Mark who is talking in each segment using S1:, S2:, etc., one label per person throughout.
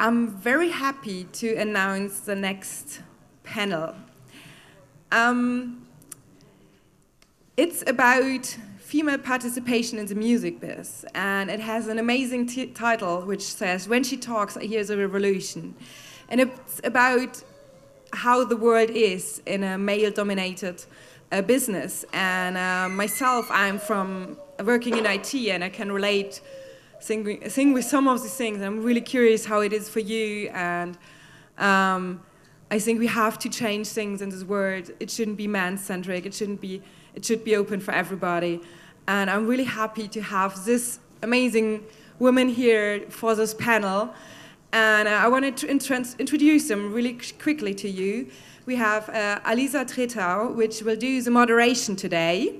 S1: I'm very happy to announce the next panel. It's about female participation in the music biz, and it has an amazing title which says, "When She Talks, I Hear the Revolution." And it's about how the world is in a male-dominated business. And myself, I'm from working in IT, and I can relate, sing with some of these things. I'm really curious how it is for you, and I think we have to change things in this world. It shouldn't be man-centric. It should be open for everybody. And I'm really happy to have this amazing woman here for this panel. And I wanted to introduce them really quickly to you. We have Alisa Tretau, which will do the moderation today.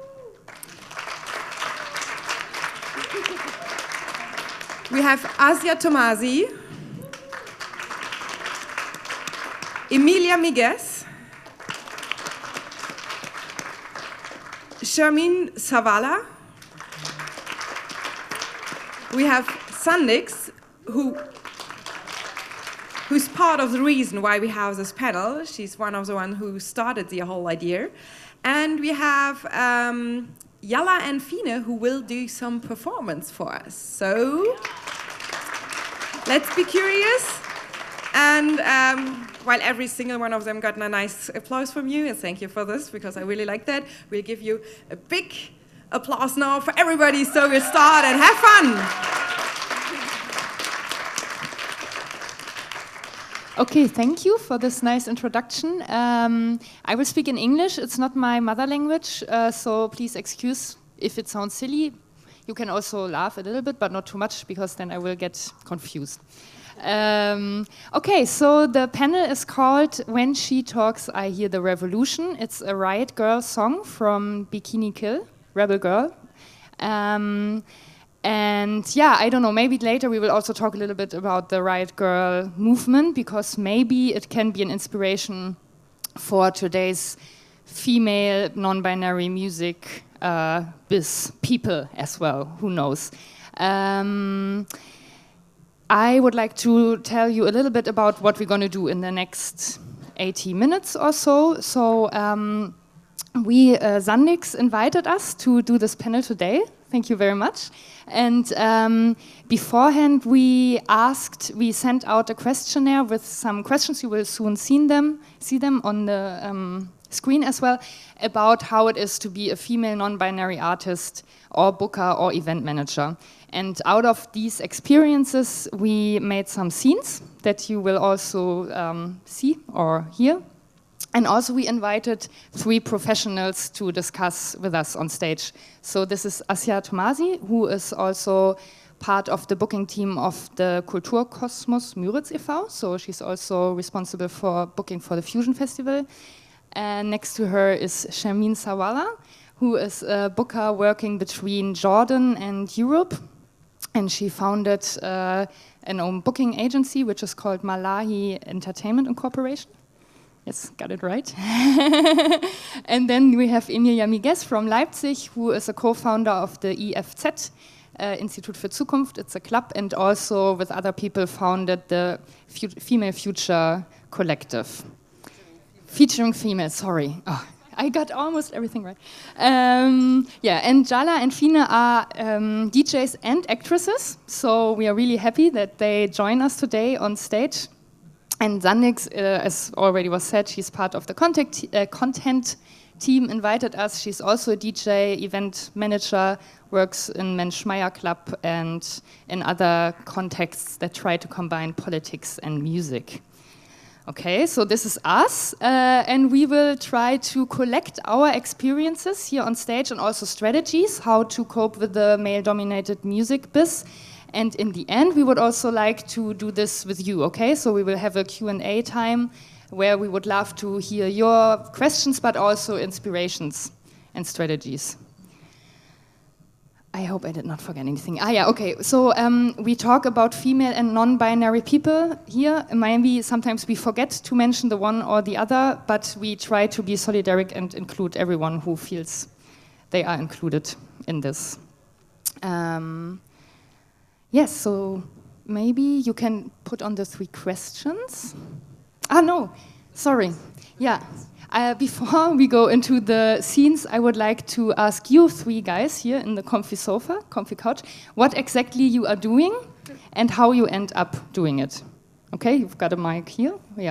S1: We have Asia Tomasi, Emilia Miguez, Shermin Savala. We have Sandix, who's part of the reason why we have this panel. She's one of the ones who started the whole idea. And we have Yala and Fine, who will do some performance for us. So let's be curious. And while every single one of them got a nice applause from you, and thank you for this, because I really like that, we'll give you a big applause now for everybody, so we'll start and have fun.
S2: Okay, thank you for this nice introduction. I will speak in English. It's not my mother language, so please excuse if it sounds silly. You can also laugh a little bit, but not too much, because then I will get confused. Okay, so the panel is called "When She Talks, I Hear the Revolution." It's a Riot Grrrl song from Bikini Kill, Rebel Girl. And yeah, I don't know, maybe later we will also talk a little bit about the Riot Grrrl movement, because maybe it can be an inspiration for today's female non-binary music biz people as well, who knows. I would like to tell you a little bit about what we're going to do in the next 80 minutes or so. So Sandix invited us to do this panel today. Thank you very much. And beforehand, we sent out a questionnaire with some questions. You will soon see them on the screen as well, about how it is to be a female non-binary artist or booker or event manager. And out of these experiences, we made some scenes that you will also see or hear. And also we invited 3 professionals to discuss with us on stage. So this is Asia Tomasi, who is also part of the booking team of the Kulturkosmos Müritz e.V. So she's also responsible for booking for the Fusion Festival. And next to her is Shermin Savala, who is a booker working between Jordan and Europe. And she founded an own booking agency, which is called Malahi Entertainment Incorporation. Yes, got it right. And then we have Emilia Miguez from Leipzig, who is a co-founder of the IFZ, Institut für Zukunft. It's a club, and also with other people founded the Female Future Collective. Featuring females, sorry. Oh, I got almost everything right. Yeah, and Jala and Fine are DJs and actresses, so we are really happy that they join us today on stage. And Sandix, as already was said, she's part of the content team, invited us. She's also a DJ, event manager, works in Mensch Meier Club and in other contexts that try to combine politics and music. Okay, so this is us, and we will try to collect our experiences here on stage and also strategies, how to cope with the male-dominated music biz. And in the end, we would also like to do this with you, okay? So we will have a Q&A time where we would love to hear your questions, but also inspirations and strategies. I hope I did not forget anything. Yeah, okay. So we talk about female and non-binary people here. Maybe sometimes we forget to mention the one or the other, but we try to be solidaric and include everyone who feels they are included in this. Yes, so maybe you can put on the 3 questions. Ah, no, sorry. Yeah. Before we go into the scenes, I would like to ask you 3 guys here in the comfy sofa, comfy couch, what exactly you are doing and how you end up doing it. Okay, you've got a mic here. Yeah.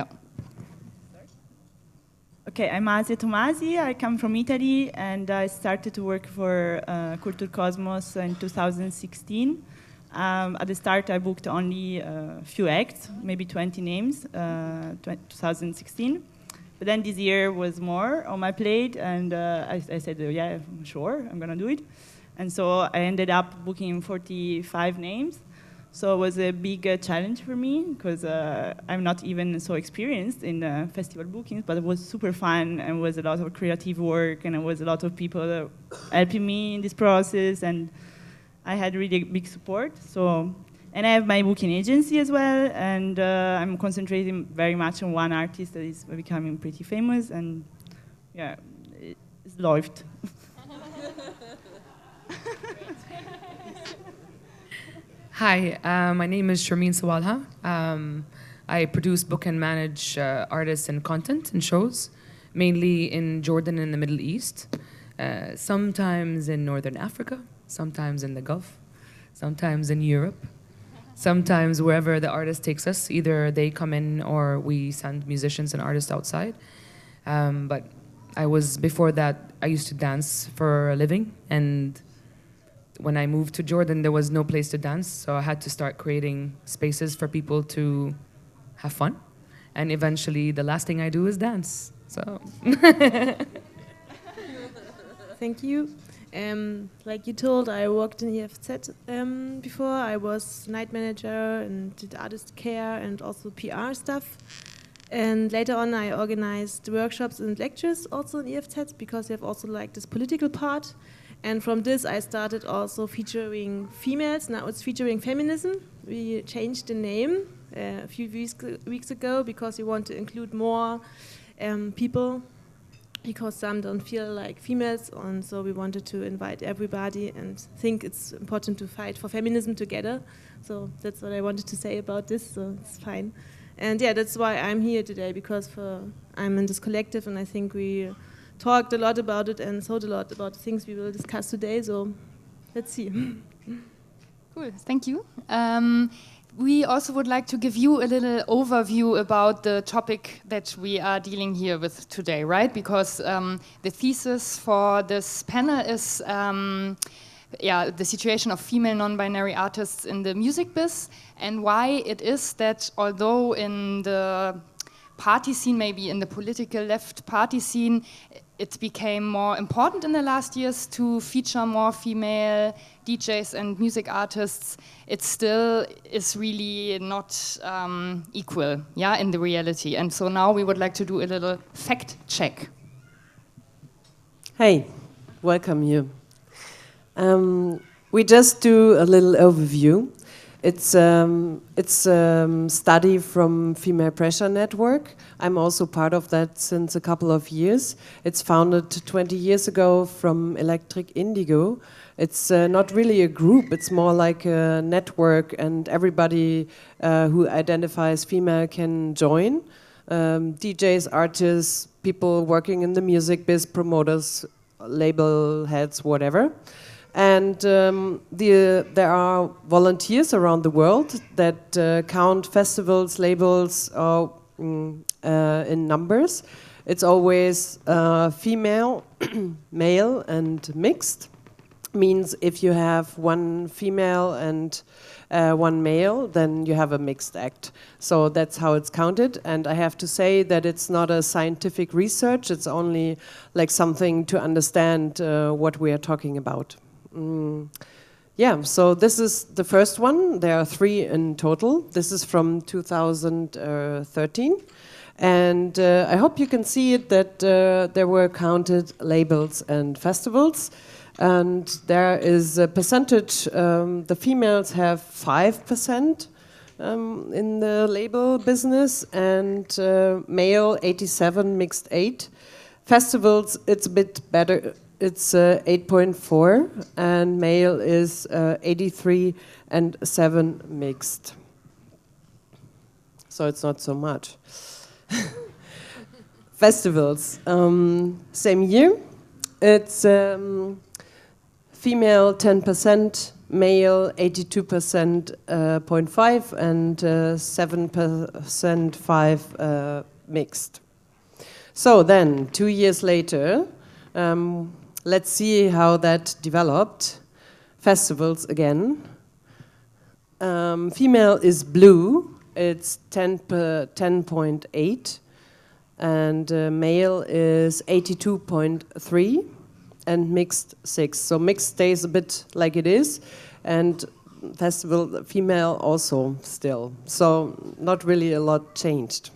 S3: Okay, I'm Asia Tomasi. I come from Italy, and I started to work for Kulturkosmos in 2016. At the start, I booked only a few acts, maybe 20 names, 2016. But then this year was more on my plate, and I said, yeah, sure, I'm going to do it. And so I ended up booking 45 names. So it was a big challenge for me, because I'm not even so experienced in festival bookings, but it was super fun, and it was a lot of creative work, and it was a lot of people helping me in this process, and I had really big support. So, and I have my booking agency as well, and I'm concentrating very much on one artist that is becoming pretty famous, and yeah, it's läuft.
S4: Hi, my name is Sharmeen Sawalha. I produce, book, and manage artists and content and shows, mainly in Jordan and the Middle East, sometimes in Northern Africa, sometimes in the Gulf, sometimes in Europe, sometimes wherever the artist takes us. Either they come in or we send musicians and artists outside. But before that, I used to dance for a living, and when I moved to Jordan, there was no place to dance, so I had to start creating spaces for people to have fun. And eventually, the last thing I do is dance. So,
S5: thank you. Like you told, I worked in EFZ before. I was night manager and did artist care and also PR stuff. And later on, I organized workshops and lectures also in EFZ, because we have also like this political part. And from this, I started also featuring females. Now it's featuring feminism. We changed the name a few weeks ago, because we want to include more people, because some don't feel like females. And so we wanted to invite everybody and think it's important to fight for feminism together. So that's what I wanted to say about this, so it's fine. And yeah, that's why I'm here today, because I'm in this collective, and I think we talked a lot about it and thought a lot about the things we will discuss today, so let's see.
S2: Cool, thank you. We also would like to give you a little overview about the topic that we are dealing here with today, right? Because the thesis for this panel is the situation of female non-binary artists in the music biz, and why it is that although in the party scene, maybe in the political left party scene, it became more important in the last years to feature more female DJs and music artists, it still is really not equal, in the reality. And so now we would like to do a little fact check.
S6: Hey, welcome you. We just do a little overview. It's a study from Female Pressure Network. I'm also part of that since a couple of years. It's founded 20 years ago from Electric Indigo. It's not really a group, it's more like a network, and everybody who identifies female can join. DJs, artists, people working in the music biz, promoters, label heads, whatever. And there are volunteers around the world that count festivals, labels in numbers. It's always female, male, and mixed. Means if you have one female and one male, then you have a mixed act. So that's how it's counted. And I have to say that it's not a scientific research. It's only like something to understand what we are talking about. Yeah, so this is the first one. There are 3 in total. This is from 2013. And I hope you can see it that there were counted labels and festivals. And there is a percentage, the females have 5% in the label business, and male 87, mixed 8. Festivals, it's a bit better. It's 8.4, and male is 83 and 7 mixed. so it's not so much. Festivals, same year. It's female 10%, male 82.5%, and 7% 5 mixed. So then, 2 years later, let's see how that developed. Festivals again. Female is blue, it's 10.8, and male is 82.3, and mixed 6. So mixed stays a bit like it is, and festival female also still. So not really a lot changed.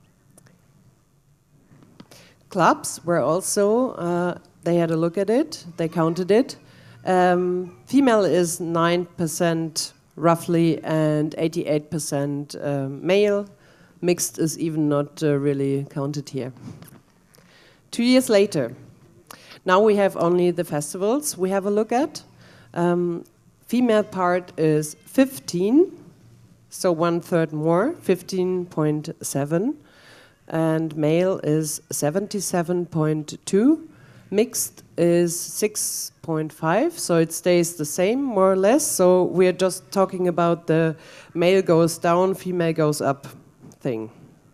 S6: Clubs were also, they had a look at it, they counted it. Female is 9% roughly, and 88% male. Mixed is even not really counted here. 2 years later, now we have only the festivals we have a look at. Female part is 15, so 1/3 more, 15.7, and male is 77.2. Mixed is 6.5, so it stays the same, more or less. So we're just talking about the male goes down, female goes up thing.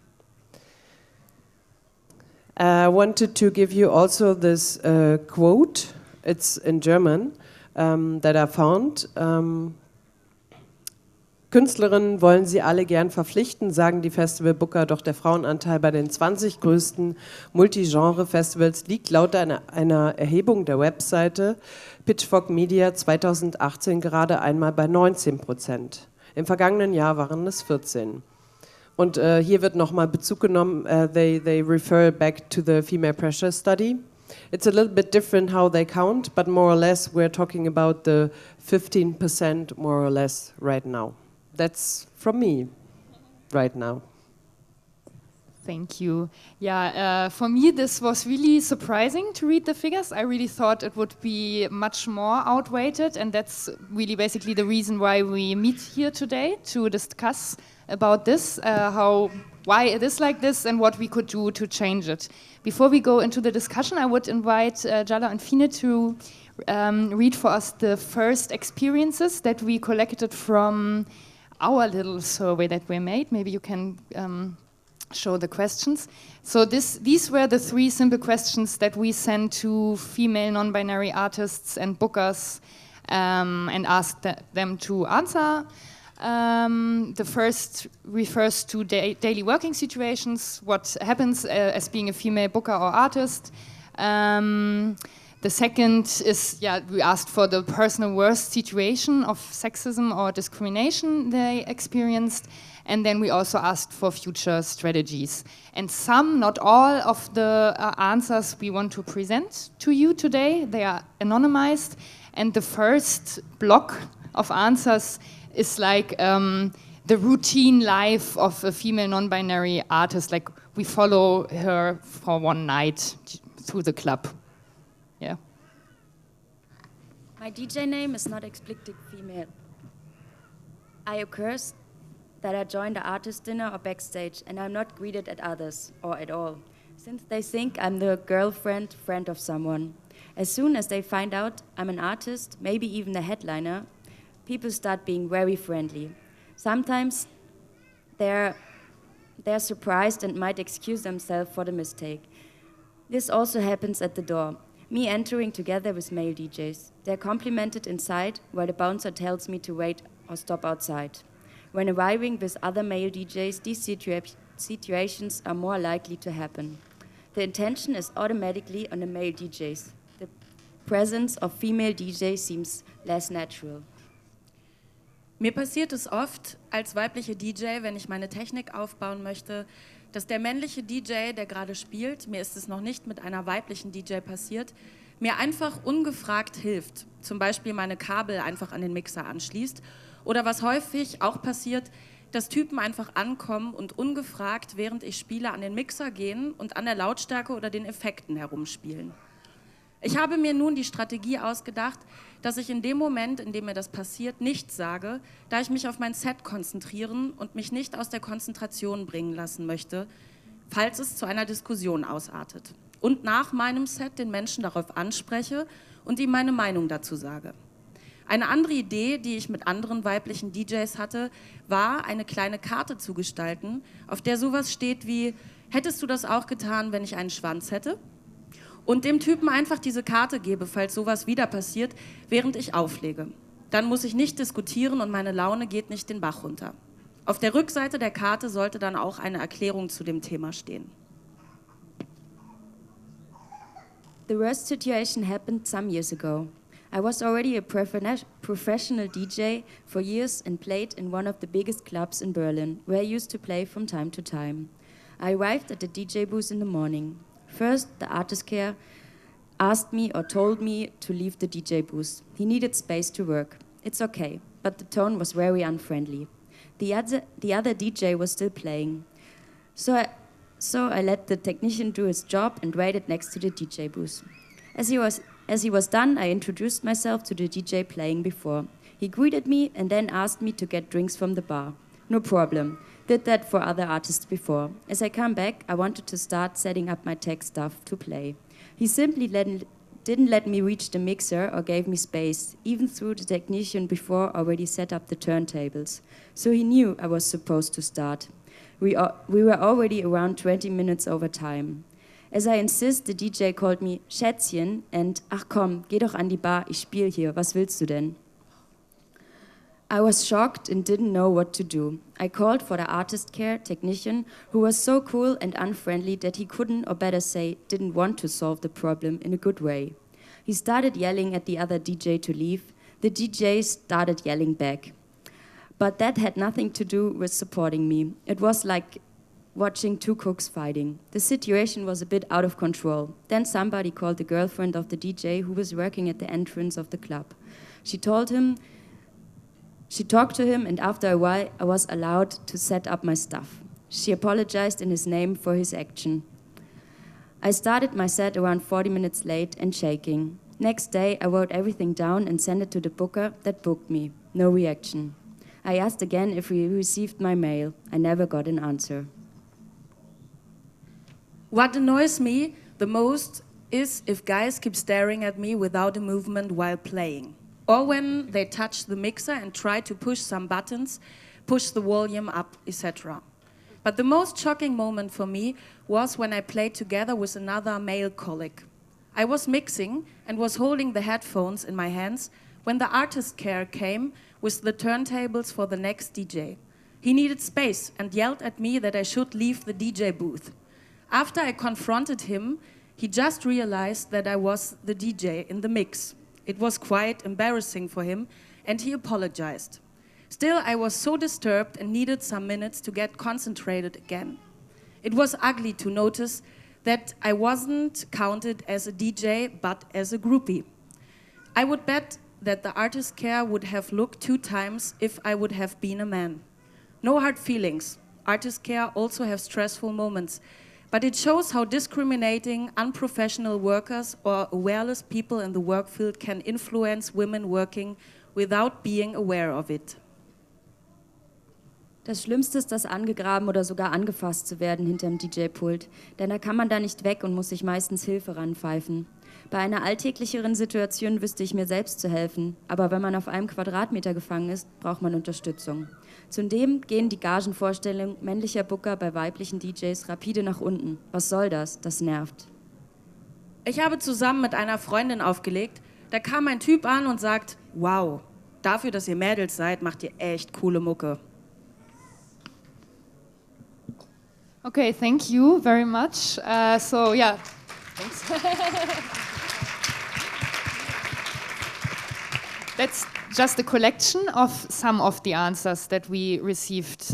S6: I wanted to give you also this quote. It's in German that I found. Künstlerinnen wollen sie alle gern verpflichten, sagen die Festival-Booker, doch der Frauenanteil bei den 20 größten Multigenre-Festivals liegt laut einer Erhebung der Webseite Pitchfork Media 2018 gerade einmal bei 19%. Im vergangenen Jahr waren es 14%. Und hier wird nochmal Bezug genommen, they refer back to the female pressure study. It's a little bit different how they count, but more or less we're talking about the 15% more or less right now. That's from me right now.
S2: Thank you. Yeah, for me this was really surprising to read the figures. I really thought it would be much more outweighted, and that's really basically the reason why we meet here today, to discuss about this, why it is like this and what we could do to change it. Before we go into the discussion, I would invite Jala and Fine to read for us the first experiences that we collected from our little survey that we made. Maybe you can show the questions. So these were the 3 simple questions that we sent to female non-binary artists and bookers and asked them to answer. The first refers to daily working situations, what happens as being a female booker or artist. The second is, we asked for the personal worst situation of sexism or discrimination they experienced. And then we also asked for future strategies. And some, not all, of the answers we want to present to you today. They are anonymized. And the first block of answers is like the routine life of a female non-binary artist. Like we follow her for one night through the club. Yeah.
S7: My DJ name is not explicit female. I occurs that I join the artist dinner or backstage, and I'm not greeted at others or at all, since they think I'm the friend of someone. As soon as they find out I'm an artist, maybe even the headliner, people start being very friendly. Sometimes they're surprised and might excuse themselves for the mistake. This also happens at the door. Me entering together with male DJs. They're complimented inside, while the bouncer tells me to wait or stop outside. When arriving with other male DJs, these situations are more likely to happen. The intention is automatically on the male DJs. The presence of female DJs seems less natural.
S8: Mir passiert es oft als weibliche DJ, wenn ich meine Technik aufbauen möchte, dass der männliche DJ, der gerade spielt, mir ist es noch nicht mit einer weiblichen DJ passiert, mir einfach ungefragt hilft. Zum Beispiel meine Kabel einfach an den Mixer anschließt. Oder was häufig auch passiert, dass Typen einfach ankommen und ungefragt, während ich spiele, an den Mixer gehen und an der Lautstärke oder den Effekten herumspielen. Ich habe mir nun die Strategie ausgedacht, dass ich in dem Moment, in dem mir das passiert, nichts sage, da ich mich auf mein Set konzentrieren und mich nicht aus der Konzentration bringen lassen möchte, falls es zu einer Diskussion ausartet. Und nach meinem Set den Menschen darauf anspreche und ihm meine Meinung dazu sage. Eine andere Idee, die ich mit anderen weiblichen DJs hatte, war, eine kleine Karte zu gestalten, auf der sowas steht wie: Hättest du das auch getan, wenn ich einen Schwanz hätte? Und dem Typen einfach diese Karte gebe, falls sowas wieder passiert, während ich auflege. Dann muss ich nicht diskutieren und meine Laune geht nicht den Bach runter. Auf der Rückseite der Karte sollte dann auch eine Erklärung zu dem Thema stehen.
S7: The worst situation happened some years ago. I was already a professional DJ for years and played in one of the biggest clubs in Berlin, where I used to play from time to time. I arrived at the DJ booth in the morning. First, the artist care asked me or told me to leave the DJ booth. He needed space to work. It's okay, but the tone was very unfriendly. The other DJ was still playing. So I let the technician do his job and waited next to the DJ booth. As he was done, I introduced myself to the DJ playing before. He greeted me and then asked me to get drinks from the bar. No problem. Did that for other artists before. As I come back, I wanted to start setting up my tech stuff to play. He simply didn't let me reach the mixer or gave me space, even though the technician before already set up the turntables. So he knew I was supposed to start. We were already around 20 minutes over time. As I insist, the DJ called me Schätzchen and ach komm, geh doch an die Bar, ich spiel hier, was willst du denn? I was shocked and didn't know what to do. I called for the artist care technician, who was so cool and unfriendly that he couldn't, or better say, didn't want to solve the problem in a good way. He started yelling at the other DJ to leave. The DJ started yelling back. But that had nothing to do with supporting me. It was like watching two cooks fighting. The situation was a bit out of control. Then somebody called the girlfriend of the DJ who was working at the entrance of the club. She talked to him, and after a while, I was allowed to set up my stuff. She apologized in his name for his action. I started my set around 40 minutes late and shaking. Next day, I wrote everything down and sent it to the booker that booked me. No reaction. I asked again if he received my mail. I never got an answer.
S8: What annoys me the most is if guys keep staring at me without a movement while playing. Or when they touch the mixer and try to push some buttons, push the volume up, etc. But the most shocking moment for me was when I played together with another male colleague. I was mixing and was holding the headphones in my hands when the artist care came with the turntables for the next DJ. He needed space and yelled at me that I should leave the DJ booth. After I confronted him, he just realized that I was the DJ in the mix. It was quite embarrassing for him, and he apologized. Still, I was so disturbed and needed some minutes to get concentrated again. It was ugly to notice that I wasn't counted as a DJ, but as a groupie. I would bet that the artist care would have looked 2 times if I would have been a man. No hard feelings. Artist care also have stressful moments, but it shows how discriminating unprofessional workers or awareless people in the work field can influence women working without being aware of it.
S7: Das Schlimmste ist, das angegraben oder sogar angefasst zu werden hinterm DJ-Pult. Denn da kann man da nicht weg und muss sich meistens Hilfe ranpfeifen. Bei einer alltäglicheren Situation wüsste ich mir selbst zu helfen. Aber wenn man auf einem Quadratmeter gefangen ist, braucht man Unterstützung. Zudem gehen die Gagenvorstellungen männlicher Booker bei weiblichen DJs rapide nach unten. Was soll das? Das nervt.
S8: Ich habe zusammen mit einer Freundin aufgelegt. Da kam ein Typ an und sagt, wow, dafür, dass ihr Mädels seid, macht ihr echt coole Mucke.
S2: Okay, thank you very much. So, yeah, thanks. That's just a collection of some of the answers that we received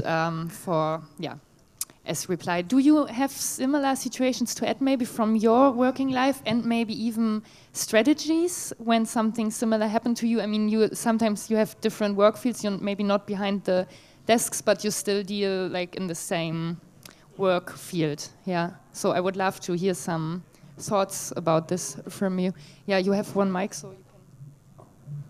S2: as reply. Do you have similar situations to add maybe from your working life and maybe even strategies when something similar happened to you? I mean, sometimes you have different work fields, you're maybe not behind the desks, but you still deal like in the same work field. Yeah. So I would love to hear some thoughts about this from you. Yeah, you have one mic, so you can.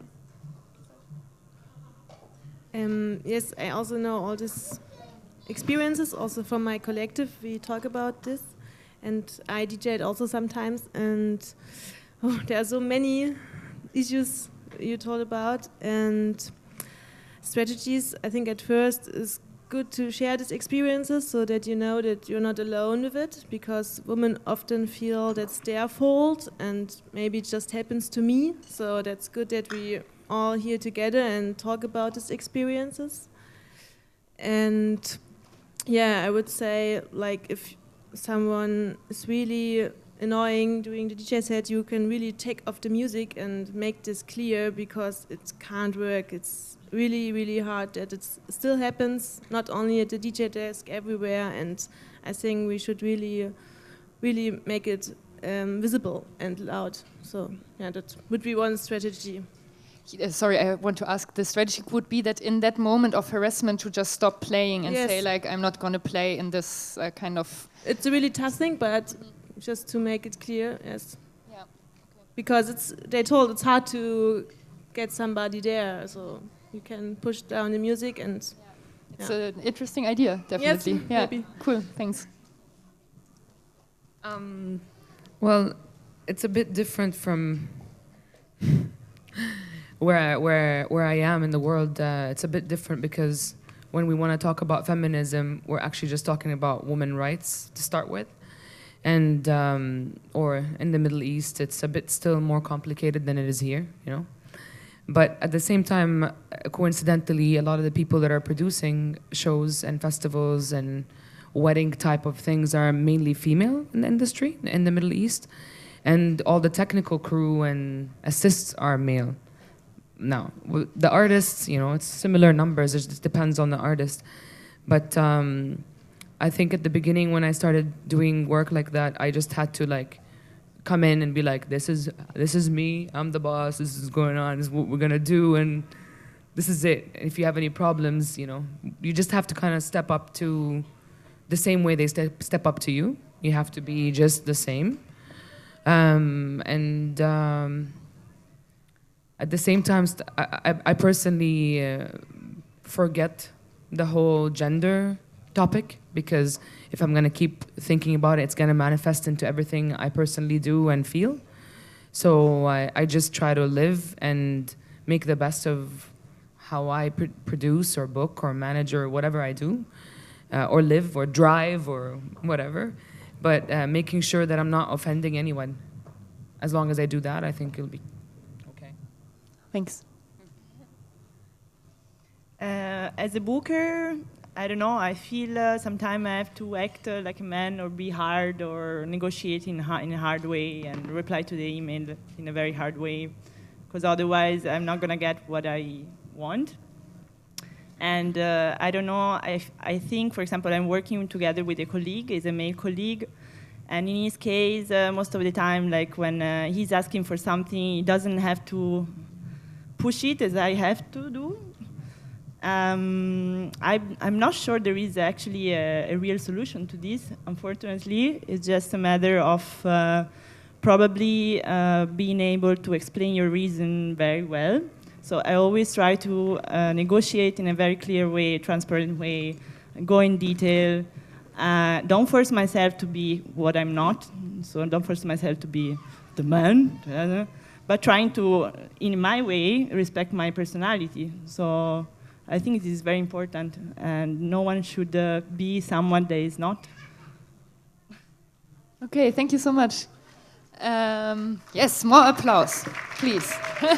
S5: Yes, I also know all these experiences, also from my collective. We talk about this, and I DJed also sometimes, and there are so many issues you told about, and strategies. I think at first is good to share these experiences so that you know that you're not alone with it, because women often feel that's their fault and maybe it just happens to me. So that's good that we all here together and talk about these experiences. And yeah, I would say, like, if someone is really annoying during the DJ set, you can really take off the music and make this clear, because it can't work. It's really, really hard that it still happens, not only at the DJ desk, everywhere. And I think we should really, really make it visible and loud. So yeah, that would be one strategy.
S2: Sorry, I want to ask, the strategy would be that in that moment of harassment to just stop playing and
S5: Yes.
S2: say, like, I'm not going to play in this kind of...
S5: It's a really tough thing, but just to make it clear, yes.
S2: Yeah.
S5: Because they told it's hard to get somebody there, so you can push down the music and...
S2: It's an interesting idea, definitely.
S5: Yes,
S2: yeah,
S5: maybe.
S2: cool, thanks.
S4: Well, it's a bit different from where I am in the world. It's a bit different because when we want to talk about feminism, we're actually just talking about women rights to start with. And or in the Middle East, it's a bit still more complicated than it is here, you know. But at the same time, coincidentally, a lot of the people that are producing shows and festivals and wedding type of things are mainly female in the industry in the Middle East. And all the technical crew and assists are male. Now, the artists, you know, it's similar numbers. It just depends on the artist. But I think at the beginning when I started doing work like that, I just had to like come in and be like, this is me, I'm the boss, this is going on, this is what we're gonna do, and this is it. If you have any problems, you know, you just have to kind of step up to the same way they step up to you. You have to be just the same. At the same time, I personally forget the whole gender topic, because if I'm gonna keep thinking about it, it's gonna manifest into everything I personally do and feel. So I just try to live and make the best of how I produce or book or manage or whatever I do, or live or drive or whatever. But making sure that I'm not offending anyone. As long as I do that, I think it'll be okay.
S2: Thanks.
S3: As a booker, I don't know, I feel sometimes I have to act like a man or be hard or negotiate in a hard way and reply to the email in a very hard way, because otherwise I'm not going to get what I want. And I don't know, I think, for example, I'm working together with a colleague, he's a male colleague, and in his case, most of the time, like when he's asking for something, he doesn't have to push it as I have to do. I'm not sure there is actually a real solution to this, unfortunately. It's just a matter of probably being able to explain your reason very well. So I always try to negotiate in a very clear way, transparent way, go in detail. Don't force myself to be what I'm not. So don't force myself to be the man, but trying to, in my way, respect my personality. So I think it is very important, and no one should be someone that is not.
S2: Okay, thank you so much. Yes, more applause, please.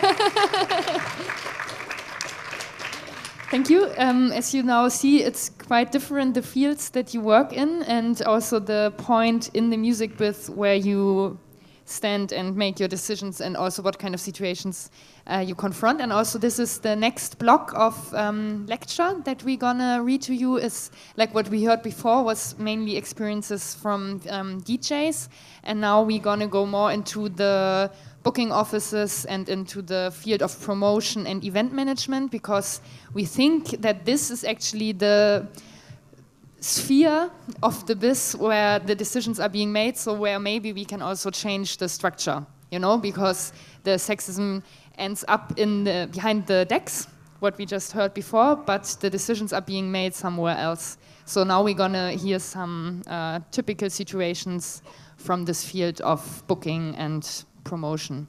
S2: Thank you. As you now see, it's quite different, the fields that you work in, and also the point in the music biz where you stand and make your decisions, and also what kind of situations you confront. And also this is the next block of lecture that we're gonna read to you. Is like what we heard before was mainly experiences from DJs, and now we're gonna go more into the booking offices and into the field of promotion and event management, because we think that this is actually the sphere of the biz where the decisions are being made, so where maybe we can also change the structure, you know, because the sexism ends up in behind the decks, what we just heard before, but the decisions are being made somewhere else. So now we're gonna hear some typical situations from this field of booking and promotion.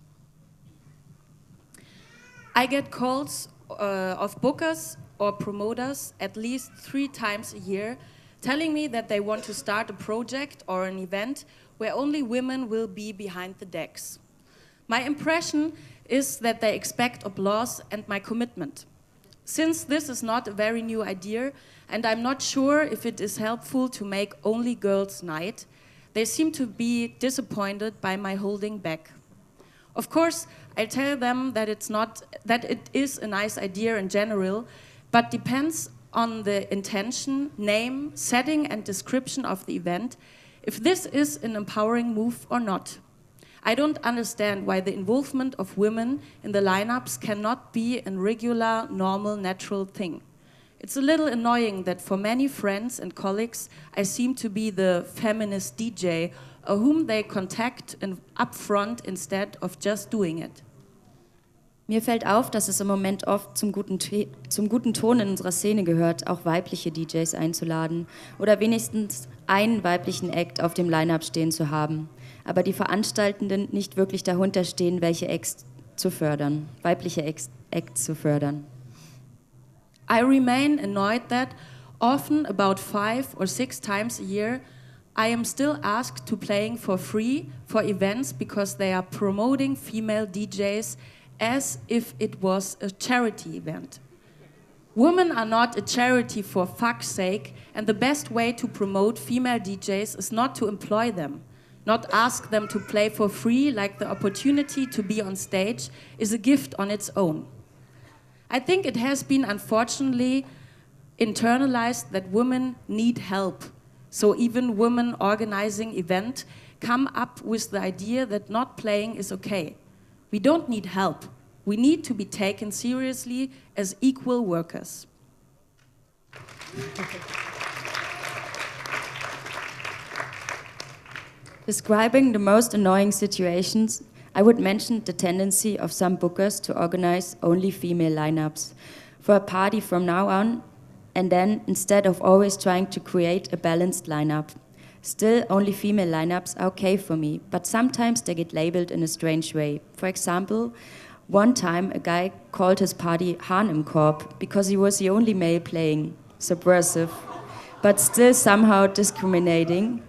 S8: I get calls of bookers or promoters at least 3 times a year telling me that they want to start a project or an event where only women will be behind the decks. My impression is that they expect applause and my commitment. Since this is not a very new idea, and I'm not sure if it is helpful to make only girls' night, they seem to be disappointed by my holding back. Of course, I tell them that it is a nice idea in general, but depends on the intention, name, setting, and description of the event, if this is an empowering move or not. I don't understand why the involvement of women in the lineups cannot be a regular, normal, natural thing. It's a little annoying that for many friends and colleagues, I seem to be the feminist DJ, or whom they contact upfront instead of just doing it.
S7: Mir fällt auf, dass es im Moment oft zum guten Ton in unserer Szene gehört, auch weibliche DJs einzuladen oder wenigstens einen weiblichen Act auf dem Line-Up stehen zu haben. Aber die Veranstaltenden nicht wirklich dahinter stehen, welche Acts zu fördern, weibliche Acts zu fördern.
S8: I remain annoyed that often about 5 or 6 times a year I am still asked to playing for free for events because they are promoting female DJs as if it was a charity event. Women are not a charity for fuck's sake, and the best way to promote female DJs is not to employ them, not ask them to play for free, like the opportunity to be on stage is a gift on its own. I think it has been unfortunately internalized that women need help. So even women organizing events come up with the idea that not playing is okay. We don't need help. We need to be taken seriously as equal workers.
S7: Describing the most annoying situations, I would mention the tendency of some bookers to organize only female lineups for a party from now on, and then instead of always trying to create a balanced lineup. Still, only female lineups are okay for me, but sometimes they get labeled in a strange way. For example, one time a guy called his party Hahnenkorb because he was the only male playing. Subversive, but still somehow discriminating,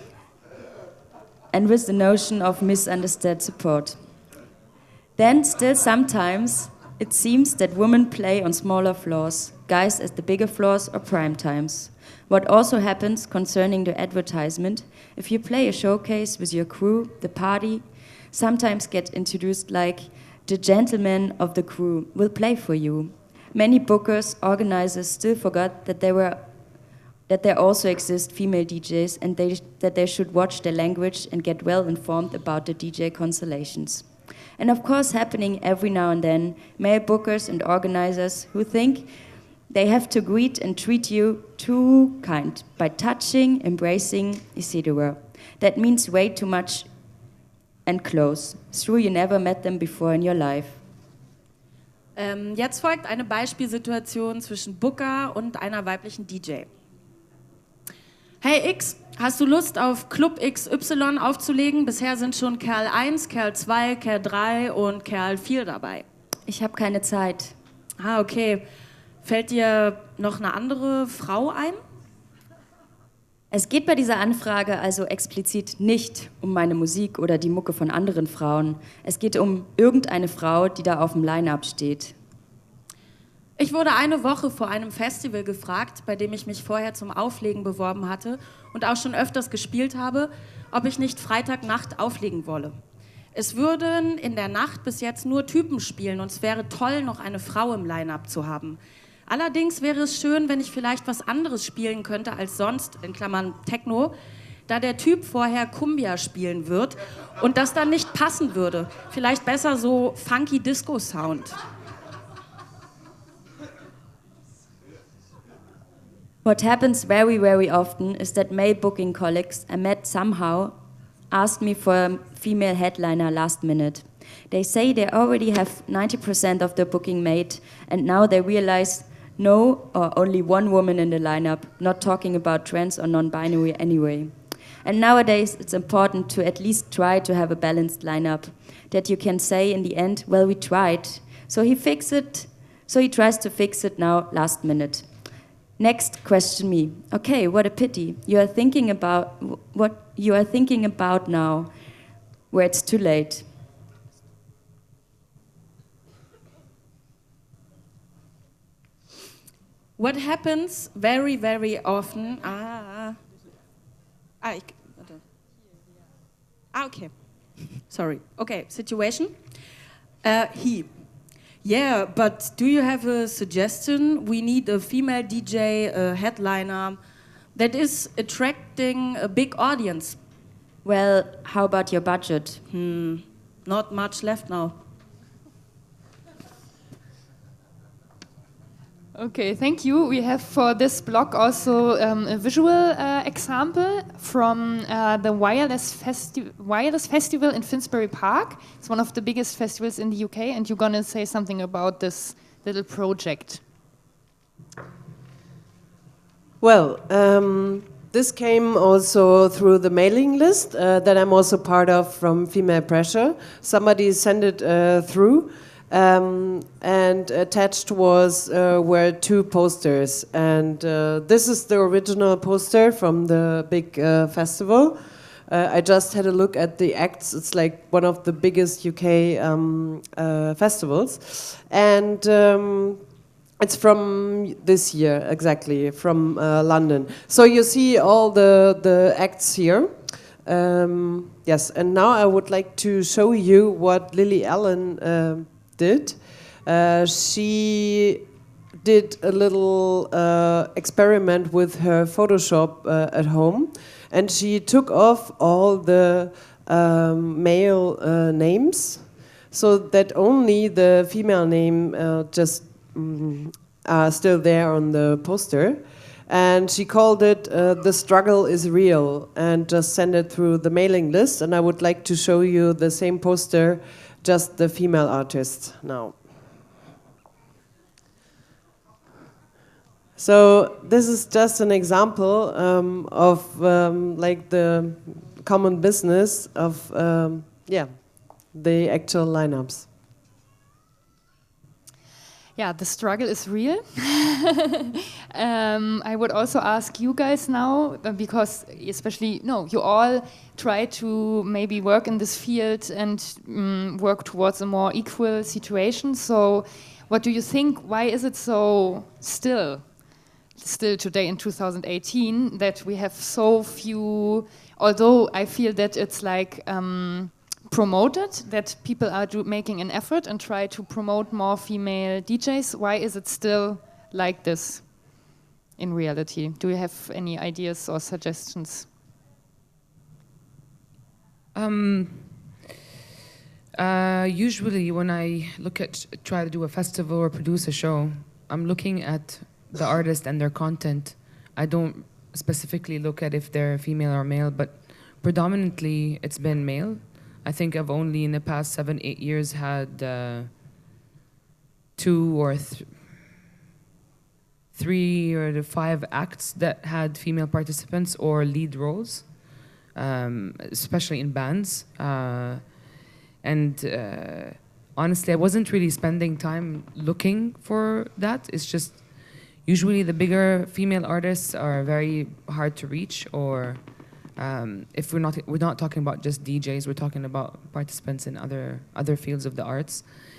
S7: and with the notion of misunderstood support. Then still sometimes it seems that women play on smaller floors, guys at the bigger floors or prime times. What also happens concerning the advertisement, if you play a showcase with your crew, the party sometimes gets introduced like, the gentleman of the crew will play for you. Many bookers, organizers still forgot that there also exist female DJs and that they should watch their language and get well informed about the DJ constellations. And of course, happening every now and then, male bookers and organizers who think they have to greet and treat you too kind by touching, embracing, etc. That means way too much and close, through you never met them before in your life.
S8: Jetzt folgt eine Beispielsituation zwischen Booker und einer weiblichen DJ. Hey X, hast du Lust auf Club XY aufzulegen? Bisher sind schon Kerl 1, Kerl 2, Kerl 3 und Kerl 4 dabei.
S7: Ich habe keine Zeit.
S8: Ah, okay. Fällt dir noch eine andere Frau ein?
S7: Es geht bei dieser Anfrage also explizit nicht um meine Musik oder die Mucke von anderen Frauen. Es geht um irgendeine Frau, die da auf dem Line-Up steht.
S8: Ich wurde eine Woche vor einem Festival gefragt, bei dem ich mich vorher zum Auflegen beworben hatte und auch schon öfters gespielt habe, ob ich nicht Freitagnacht auflegen wolle. Es würden in der Nacht bis jetzt nur Typen spielen und es wäre toll, noch eine Frau im Line-Up zu haben. Allerdings wäre es schön, wenn ich vielleicht was anderes spielen könnte als sonst, in Klammern Techno, da der Typ vorher Cumbia spielen wird und das dann nicht passen würde. Vielleicht besser so funky Disco-Sound.
S7: What happens very, very often is that male booking colleagues I met somehow asked me for a female headliner last minute. They say they already have 90% of the booking made, and now they realize no or only one woman in the lineup, not talking about trans or non-binary anyway. And nowadays it's important to at least try to have a balanced lineup, that you can say in the end, well, we tried. So he tries to fix it now last minute. Next, question me. Okay, what a pity. You are thinking about what you are thinking about now, where it's too late.
S8: What happens very, very often... okay. Sorry. Okay, situation. He. Yeah, but do you have a suggestion? We need a female DJ, a headliner, that is attracting a big audience.
S7: Well, how about your budget?
S8: Not much left now.
S2: Okay, thank you. We have for this blog also a visual example from the Wireless Festival in Finsbury Park. It's one of the biggest festivals in the UK, and you're gonna say something about this little project.
S6: Well, this came also through the mailing list that I'm also part of from Female Pressure. Somebody sent it through. And attached were two posters, and this is the original poster from the big festival. I just had a look at the acts. It's like one of the biggest UK festivals, and it's from this year exactly, from London. So you see all the acts here. Yes, and now I would like to show you what Lily Allen did. She did a little experiment with her Photoshop at home, and she took off all the male names so that only the female name just are still there on the poster. And she called it The Struggle is Real, and just sent it through the mailing list. And I would like to show you the same poster, just the female artists now. So this is just an example of like the common business of the actual lineups.
S2: Yeah, the struggle is real. I would also ask you guys now, because you all try to maybe work in this field and work towards a more equal situation. So what do you think, why is it so still today in 2018 that we have so few, although I feel that it's like promoted, that people are making an effort and try to promote more female DJs. Why is it still like this in reality? Do you have any ideas or suggestions?
S4: Usually when I try to do a festival or produce a show, I'm looking at the artist and their content. I don't specifically look at if they're female or male, but predominantly it's been male. I think I've only in the past 7-8 years had 2 or 3 or 5 acts that had female participants or lead roles, especially in bands. Honestly, I wasn't really spending time looking for that. It's just usually the bigger female artists are very hard to reach, or if we're not talking about just DJs, we're talking about participants in other fields of the arts,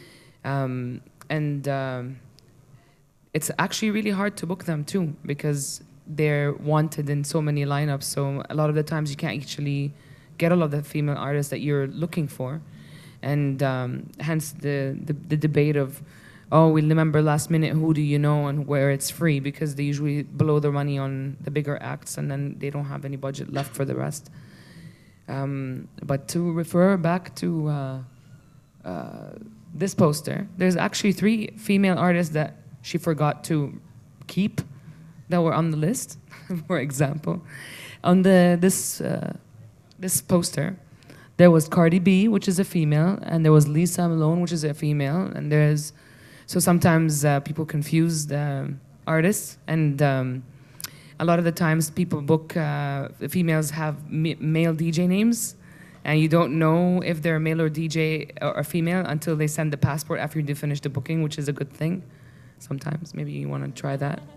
S4: it's actually really hard to book them too, because they're wanted in so many lineups. So a lot of the times you can't actually get all of the female artists that you're looking for, and hence the debate of, oh, we'll remember last minute who do you know and where it's free, because they usually blow their money on the bigger acts and then they don't have any budget left for the rest. But to refer back to this poster, there's actually 3 female artists that she forgot to keep that were on the list, for example. On this poster, There was Cardi B, which is a female, and there was Lisa Malone, which is a female. And so sometimes people confuse the artists, and a lot of the times people book, females have male DJ names, and you don't know if they're a male or DJ or female until they send the passport after you finish the booking, which is a good thing. Sometimes, maybe you want to try that.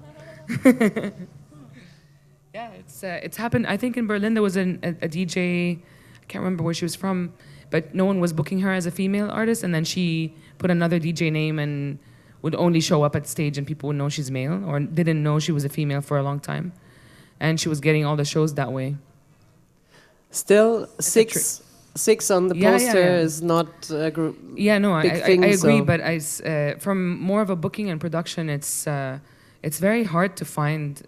S4: Yeah, it's happened. I think in Berlin there was a DJ, I can't remember where she was from, but no one was booking her as a female artist, and then she put another DJ name and would only show up at stage and people would know she's male, or didn't know she was a female for a long time. And she was getting all the shows that way.
S6: Still, six on the poster is not a big thing.
S4: I agree, but from more of a booking and production, it's very hard to find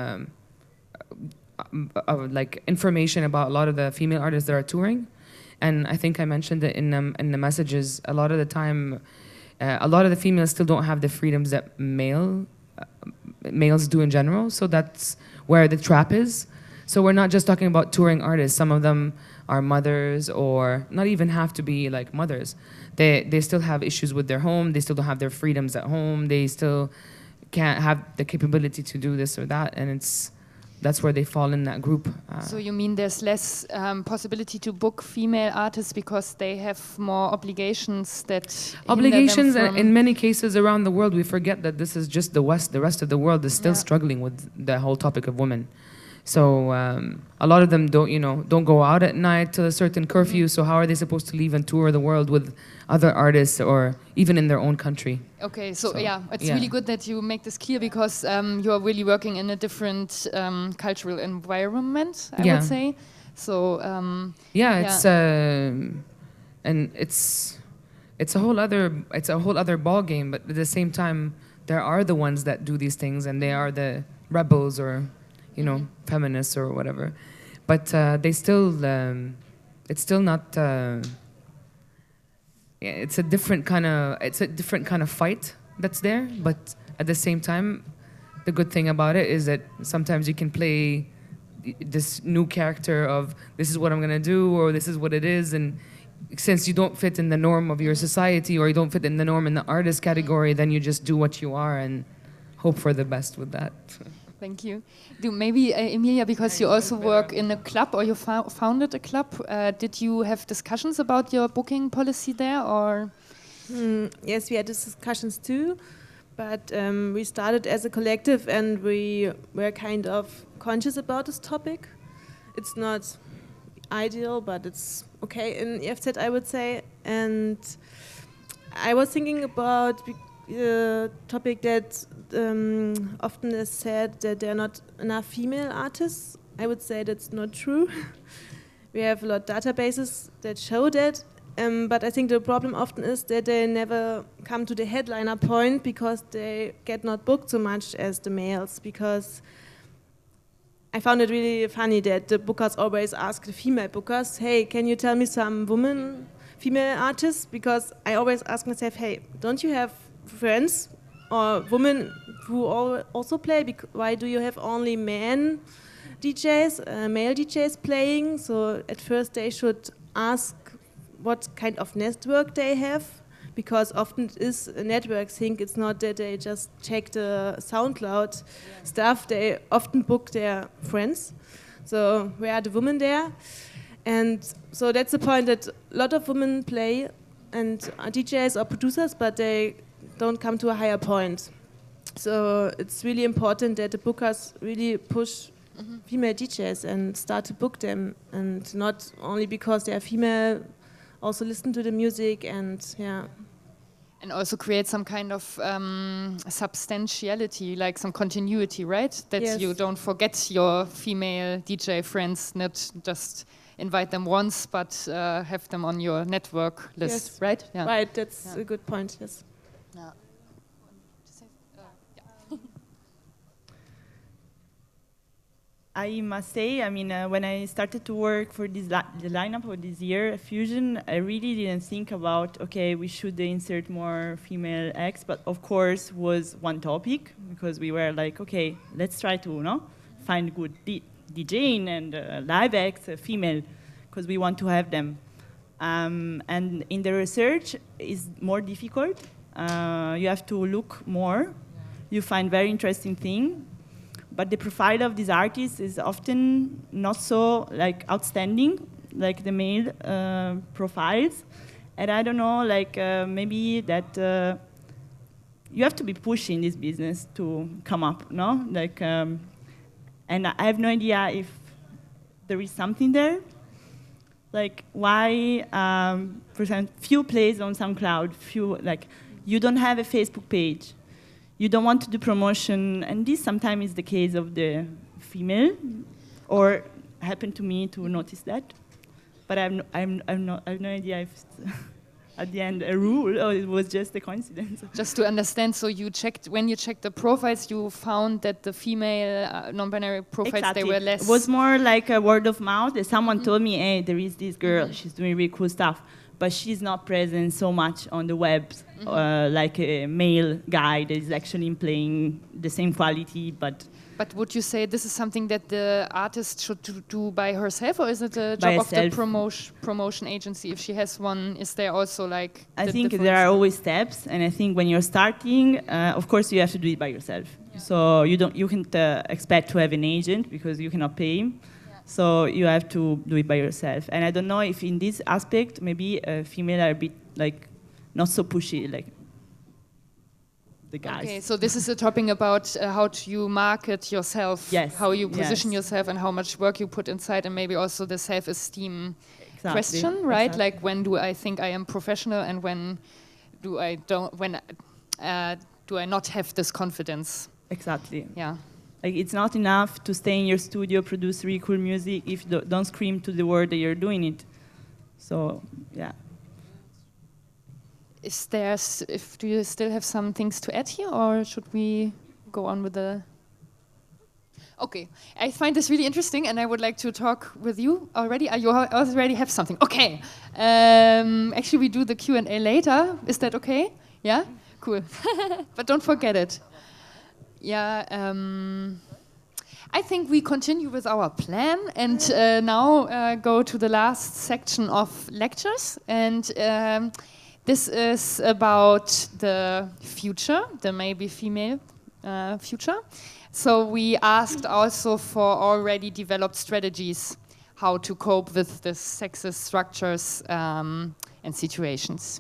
S4: like information about a lot of the female artists that are touring. And I think I mentioned it in the messages. A lot of the time, a lot of the females still don't have the freedoms that males do in general. So that's where the trap is. So we're not just talking about touring artists. Some of them are mothers, or not even have to be like mothers. They still have issues with their home. They still don't have their freedoms at home. They still can't have the capability to do this or that, and that's where they fall in that group.
S2: So you mean there's less possibility to book female artists because they have more obligations that
S4: obligations, and in many cases around the world, we forget that this is just the West. The rest of the world is still struggling with the whole topic of women. So a lot of them don't go out at night till a certain curfew. So how are they supposed to leave and tour the world with other artists, or even in their own country?
S2: Okay, so it's really good that you make this clear, because you are really working in a different cultural environment, I would say. So
S4: it's and it's a whole other ball game. But at the same time, there are the ones that do these things, and they are the rebels, or feminists or whatever, but they still, it's still not. It's a different kind of fight that's there. But at the same time, the good thing about it is that sometimes you can play this new character of this is what I'm gonna do, or this is what it is, and since you don't fit in the norm of your society, or you don't fit in the norm in the artist category, then you just do what you are and hope for the best with that.
S2: Thank you. Maybe, Emilia, because you also work in a club, or you founded a club, did you have discussions about your booking policy there, or?
S5: Yes, we had discussions too, but we started as a collective, and we were kind of conscious about this topic. It's not ideal, but it's okay in EFZ, I would say. And I was thinking about topic that often is said that there are not enough female artists. I would say that's not true. We have a lot of databases that show that, but I think the problem often is that they never come to the headliner point because they get not booked so much as the males. Because I found it really funny that the bookers always ask the female bookers, hey, can you tell me some female artists? Because I always ask myself, hey, don't you have friends or women who also play? Why do you have only men DJs, male DJs playing? So at first they should ask what kind of network they have, because often it is a network thing. It's not that they just check the SoundCloud stuff. They often book their friends. So where are the women there? And so that's the point, that a lot of women play and are DJs or producers, but they don't come to a higher point. So it's really important that the bookers really push female DJs and start to book them, and not only because they are female, also listen to the music and
S2: And also create some kind of substantiality, like some continuity, right? That you don't forget your female DJ friends, not just invite them once, but have them on your network list, right?
S5: Yeah. Right, that's a good point, yes.
S2: Yeah.
S3: I must say, I mean, when I started to work for the lineup of this year, Fusion, I really didn't think about, okay, we should insert more female acts, but of course was one topic, because we were like, okay, let's try to find good DJing and live acts, female, because we want to have them. And in the research, it's more difficult. You have to look more. You find very interesting thing. But the profile of these artists is often not so like outstanding, like the male profiles. And I don't know, like maybe that you have to be pushing this business to come up, no? Like, and I have no idea if there is something there. Like why, for example, few plays on SoundCloud, few, like you don't have a Facebook page. You don't want to do promotion, and this sometimes is the case of the female, or happened to me to notice that. But I have no idea if it's at the end a rule or it was just a coincidence.
S2: Just to understand, so when you checked the profiles, you found that the female non-binary profiles,
S3: exactly.
S2: They were less...
S3: It was more like a word of mouth. That someone told me, hey, there is this girl, she's doing really cool stuff, but she's not present so much on the web, like a male guy that is actually playing the same quality, but...
S2: But would you say this is something that the artist should do by herself, or is it a job of the promotion agency? If she has one, is there also like...
S3: I think there are always steps, and I think when you're starting, of course you have to do it by yourself. Yeah. So you can't expect to have an agent because you cannot pay him. Yeah. So you have to do it by yourself. And I don't know if in this aspect, maybe female are a bit like not so pushy, like the guys.
S2: Okay, so this is a topic about how you market yourself,
S3: yes,
S2: how you position yourself, and how much work you put inside, and maybe also the self-esteem question, right? Exactly. Like when do I think I am professional, and when do I not have this confidence?
S3: Exactly.
S2: Yeah.
S3: Like it's not enough to stay in your studio, produce really cool music if you don't scream to the world that you're doing it. So yeah.
S2: Do you still have some things to add here, or should we go on with the... Okay, I find this really interesting, and I would like to talk with you already. You already have something. Okay. Actually, we do the Q&A later. Is that okay? Yeah? Cool. But don't forget it. Yeah. I think we continue with our plan, and now go to the last section of lectures. And this is about the future, the maybe female future. So we asked also for already developed strategies how to cope with the sexist structures and situations.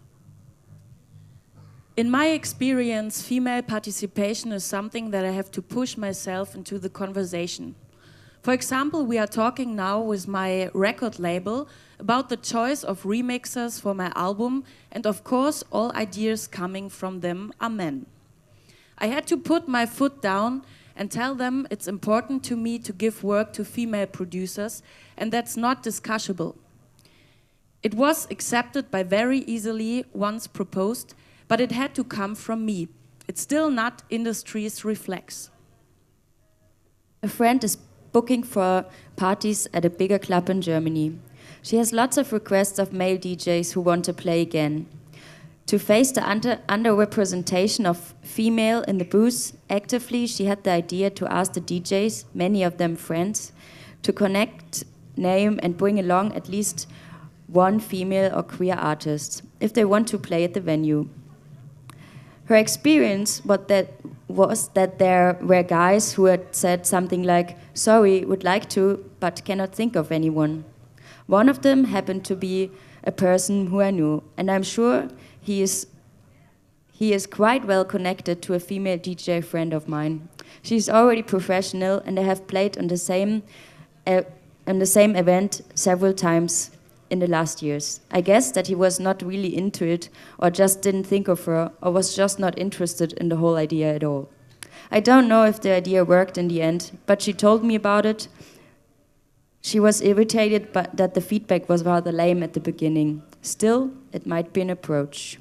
S8: In my experience, female participation is something that I have to push myself into the conversation. For example, we are talking now with my record label about the choice of remixers for my album, and of course all ideas coming from them are men. I had to put my foot down and tell them it's important to me to give work to female producers, and that's not discussable. It was accepted by very easily once proposed, but it had to come from me. It's still not industry's reflex.
S7: A friend is booking for parties at a bigger club in Germany. She has lots of requests of male DJs who want to play again. To face the underrepresentation of female in the booth, actively she had the idea to ask the DJs, many of them friends, to connect, name and bring along at least one female or queer artist, if they want to play at the venue. Her experience was that there were guys who had said something like, sorry, would like to, but cannot think of anyone. One of them happened to be a person who I knew, and I'm sure he is quite well connected to a female DJ friend of mine. She's already professional, and they have played on the same event several times in the last years. I guess that he was not really into it, or just didn't think of her, or was just not interested in the whole idea at all. I don't know if the idea worked in the end, but she told me about it. She was irritated but that the feedback was rather lame at the beginning. Still, it might be an approach.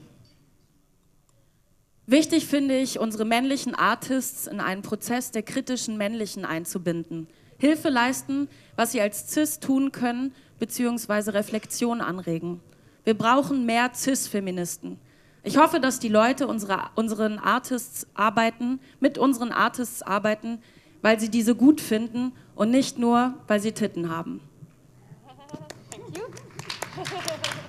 S8: Wichtig finde ich, unsere männlichen Artists in einen Prozess der kritischen Männlichen einzubinden. Hilfe leisten, was sie als Cis tun können, beziehungsweise Reflexion anregen. Wir brauchen mehr Cis-Feministen. Ich hoffe, dass die Leute mit unseren Artists arbeiten, weil sie diese gut finden und nicht nur, weil sie Titten haben.
S2: Thank you.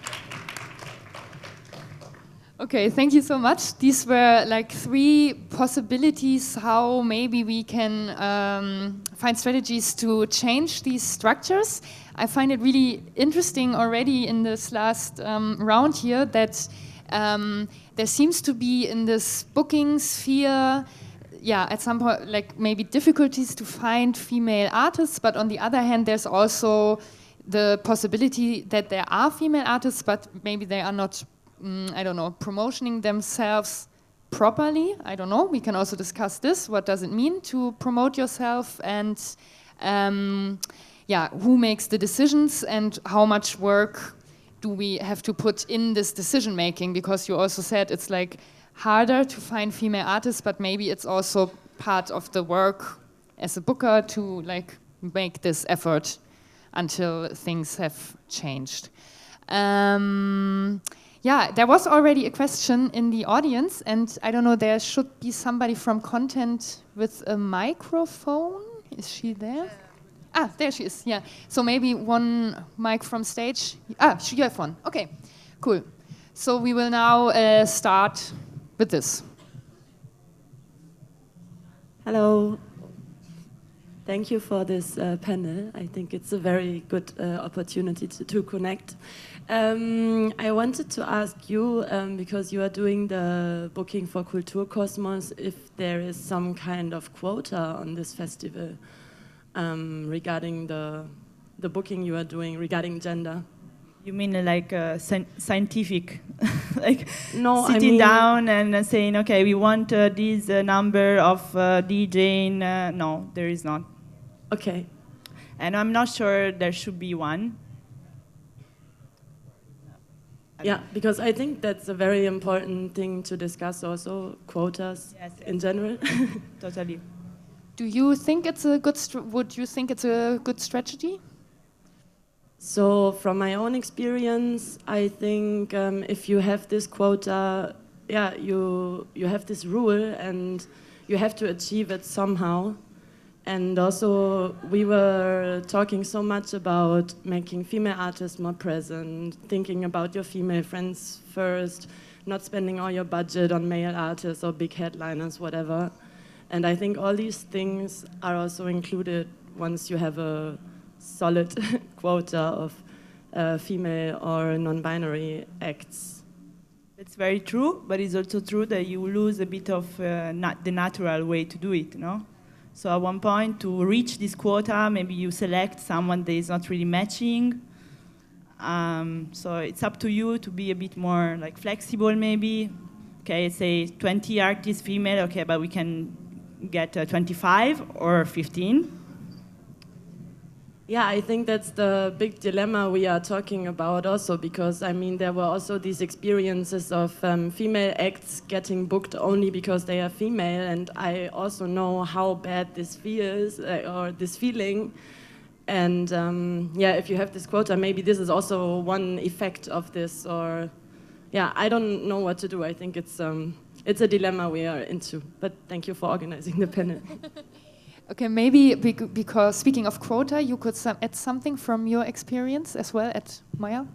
S2: Okay, thank you so much. These were like 3 possibilities how maybe we can find strategies to change these structures. I find it really interesting already in this last round here that there seems to be in this booking sphere, yeah, at some point, like maybe difficulties to find female artists, but on the other hand, there's also the possibility that there are female artists, but maybe they are not, I don't know, promoting themselves properly. I don't know. We can also discuss this. What does it mean to promote yourself? And yeah, who makes the decisions and how much work do we have to put in this decision making? Because you also said it's like harder to find female artists, but maybe it's also part of the work as a booker to like make this effort until things have changed. Yeah, there was already a question in the audience, and I don't know, there should be somebody from content with a microphone. Is she there? Ah, there she is, yeah. So maybe one mic from stage. Ah, you have one. Okay, cool. So we will now start with this.
S9: Hello. Thank you for this panel. I think it's a very good opportunity to connect. I wanted to ask you, because you are doing the booking for Kulturkosmos, if there is some kind of quota on this festival regarding the booking you are doing regarding gender.
S3: You mean like scientific, like
S9: no,
S3: sitting down and saying, okay, we want this number of DJing. No, there is not.
S9: Okay.
S3: And I'm not sure there should be one.
S9: Yeah, because I think that's a very important thing to discuss also, quotas in general.
S3: Totally.
S2: Do you think it's a good, would you think it's a good strategy?
S9: So from my own experience, I think if you have this quota, yeah, you have this rule and you have to achieve it somehow. And also, we were talking so much about making female artists more present, thinking about your female friends first, not spending all your budget on male artists or big headliners, whatever. And I think all these things are also included once you have a solid quota of female or non-binary acts.
S3: It's very true, but it's also true that you lose a bit of the natural way to do it, no? So at one point, to reach this quota, maybe you select someone that is not really matching. So it's up to you to be a bit more like flexible, maybe. Okay, say 20 artists female, okay, but we can get 25 or 15.
S9: Yeah, I think that's the big dilemma we are talking about also, because I mean there were also these experiences of female acts getting booked only because they are female, and I also know how bad this feels or this feeling. And yeah, if you have this quota, maybe this is also one effect of this. Or yeah, I don't know what to do. I think it's a dilemma we are into. But thank you for organizing the panel.
S2: Okay, maybe because speaking of quota, you could add something from your experience as well at Maya?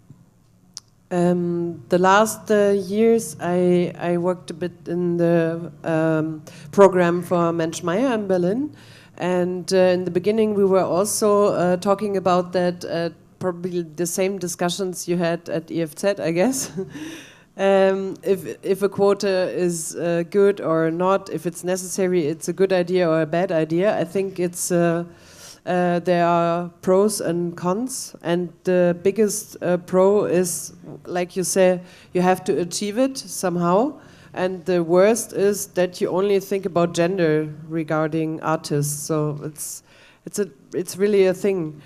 S6: The last years, I worked a bit in the program for Mensch Meier in Berlin. And in the beginning, we were also talking about that, probably the same discussions you had at EFZ, I guess. If a quota is good or not, if it's necessary, it's a good idea or a bad idea. I think it's there are pros and cons, and the biggest pro is, like you say, you have to achieve it somehow, and the worst is that you only think about gender regarding artists. So it's really a thing.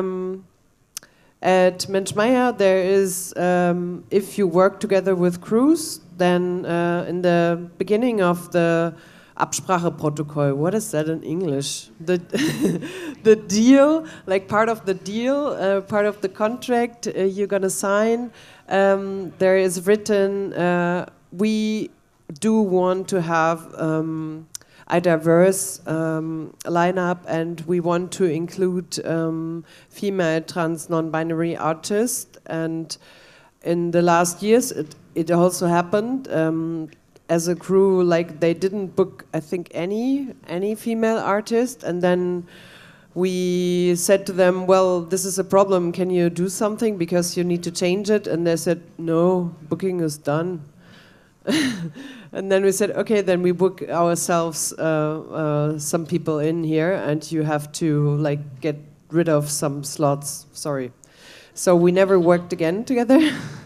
S6: At Mensch Meier, there is, if you work together with crews, then in the beginning of the Abspracheprotokoll, what is that in English? The deal, like part of the deal, part of the contract you're gonna sign, there is written, we do want to have a diverse lineup, and we want to include female trans non-binary artists. And in the last years, it also happened. As a crew, like they didn't book, I think, any female artist, and then we said to them, well, this is a problem, can you do something because you need to change it? And they said, no, booking is done. And then we said, okay, then we book ourselves some people in here, and you have to like get rid of some slots, sorry. So we never worked again together.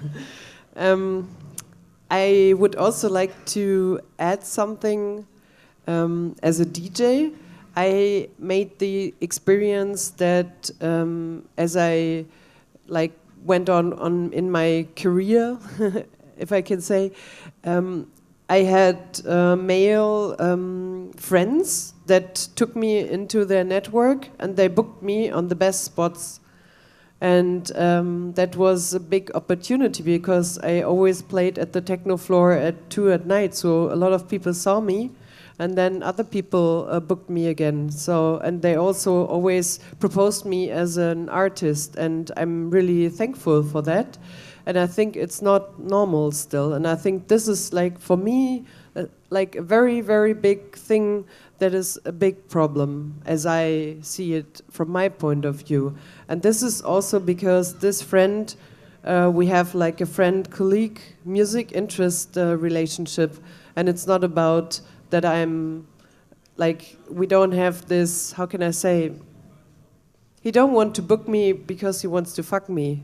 S6: I would also like to add something. As a DJ, I made the experience that as I like went on in my career, if I can say, I had male friends that took me into their network, and they booked me on the best spots. And that was a big opportunity because I always played at the techno floor at 2 at night, so a lot of people saw me, and then other people booked me again. So, and they also always proposed me as an artist, and I'm really thankful for that. And I think it's not normal still, and I think this is like for me like a very, very big thing that is a big problem as I see it from my point of view. And this is also because this friend, we have like a friend-colleague music interest relationship, and it's not about that I'm like, we don't have this, how can I say, he don't want to book me because he wants to fuck me.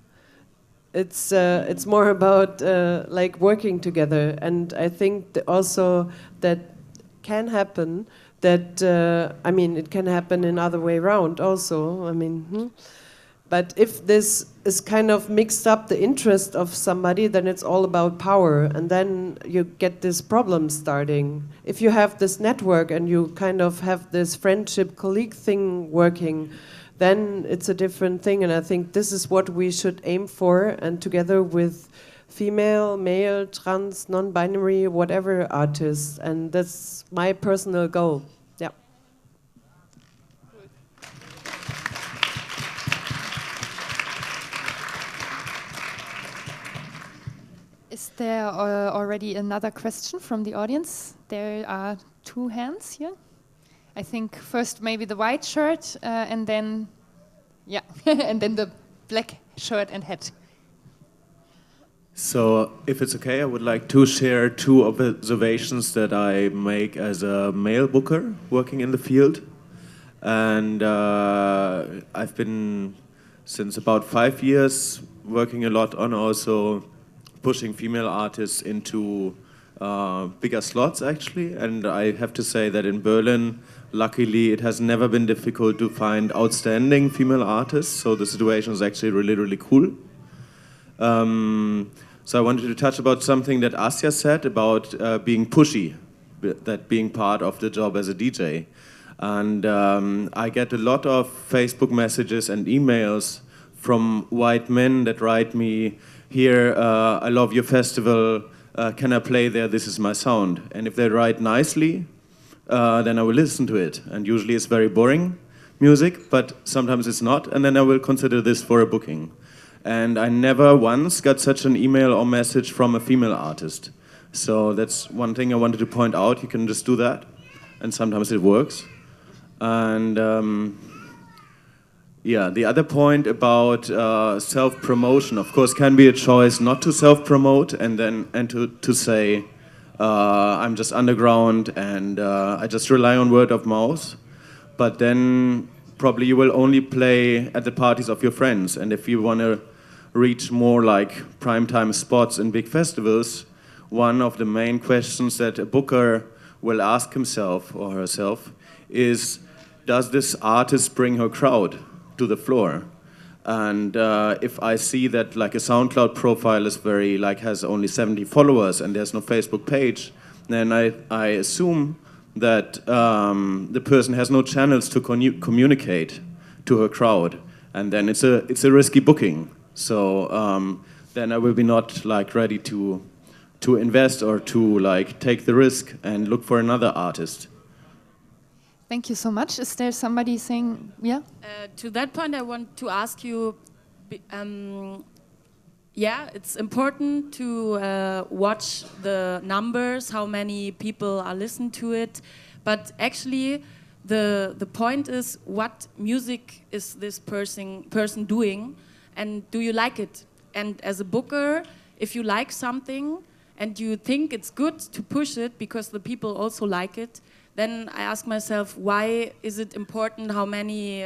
S6: It's more about like working together, and I think also that can happen. That I mean, it can happen in other way around also. I mean, but if this is kind of mixed up the interest of somebody, then it's all about power, and then you get this problem starting. If you have this network and you kind of have this friendship colleague thing working, then it's a different thing, and I think this is what we should aim for, and together with female, male, trans, non-binary, whatever artists, and that's my personal goal. Yeah.
S2: Is there already another question from the audience? There are 2 hands here. I think first maybe the white shirt, and then, yeah, and then the black shirt and hat.
S10: So, if it's okay, I would like to share 2 observations that I make as a male booker working in the field. And I've been, since about 5 years, working a lot on also pushing female artists into bigger slots, actually. And I have to say that in Berlin, luckily, it has never been difficult to find outstanding female artists, so the situation is actually really, really cool. So I wanted to touch about something that Asya said about being pushy, that being part of the job as a DJ. And I get a lot of Facebook messages and emails from white men that write me, here, I love your festival, can I play there, this is my sound. And if they write nicely, then I will listen to it. And usually it's very boring music, but sometimes it's not, and then I will consider this for a booking. And I never once got such an email or message from a female artist. So that's one thing I wanted to point out. You can just do that, and sometimes it works. And yeah, the other point about self-promotion, of course, can be a choice not to self-promote and to say, I'm just underground and I just rely on word of mouth. But then probably you will only play at the parties of your friends. And if you want to reach more like primetime spots in big festivals, one of the main questions that a booker will ask himself or herself is, does this artist bring her crowd to the floor? And if I see that like a SoundCloud profile is very has only 70 followers and there's no Facebook page, then I assume that the person has no channels to communicate to her crowd, and then it's a risky booking. So then I will be not ready to invest or to take the risk and look for another artist.
S2: Thank you so much. Is there somebody saying, yeah?
S8: To that point, I want to ask you, yeah, it's important to watch the numbers, how many people are listening to it, but actually the point is what music is this person doing, and do you like it? And as a booker, if you like something and you think it's good to push it because the people also like it, then I ask myself, why is it important how many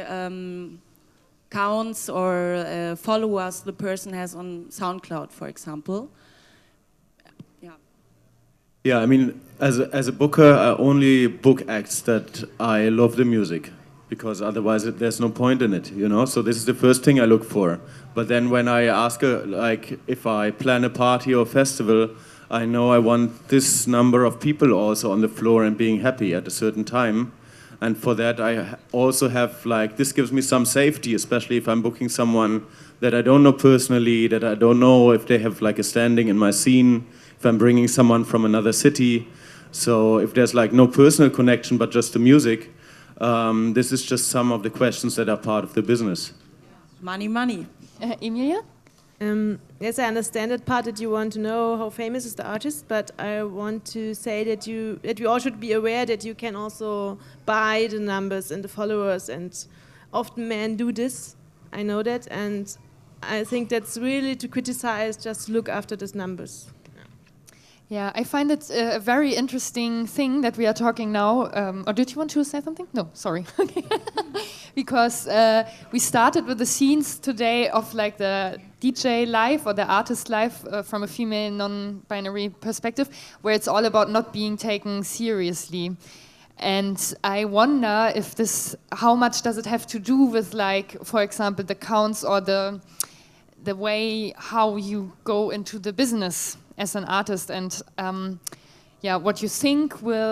S8: counts or followers the person has on SoundCloud, for example? Yeah.
S10: Yeah, I mean, as a booker, I only book acts that I love the music, because otherwise there's no point in it, you know? So this is the first thing I look for. But then when I ask, like, if I plan a party or festival, I know I want this number of people also on the floor and being happy at a certain time. And for that, I also have, like, this gives me some safety, especially if I'm booking someone that I don't know personally, that I don't know if they have, like, a standing in my scene, if I'm bringing someone from another city. So if there's, like, no personal connection, but just the music, this is just some of the questions that are part of the business.
S8: Money, money.
S2: Emilia?
S5: Yes, I understand that part, that you want to know how famous is the artist, but I want to say that we all should be aware that you can also buy the numbers and the followers, and often men do this. I know that, and I think that's really to criticize, just look after these numbers.
S2: Yeah, I find it a very interesting thing that we are talking now. Or did you want to say something? No, sorry. Because we started with the scenes today of like the DJ life or the artist life from a female non-binary perspective, where it's all about not being taken seriously. And I wonder if how much does it have to do with, like, for example, the counts or the way how you go into the business as an artist, and what you think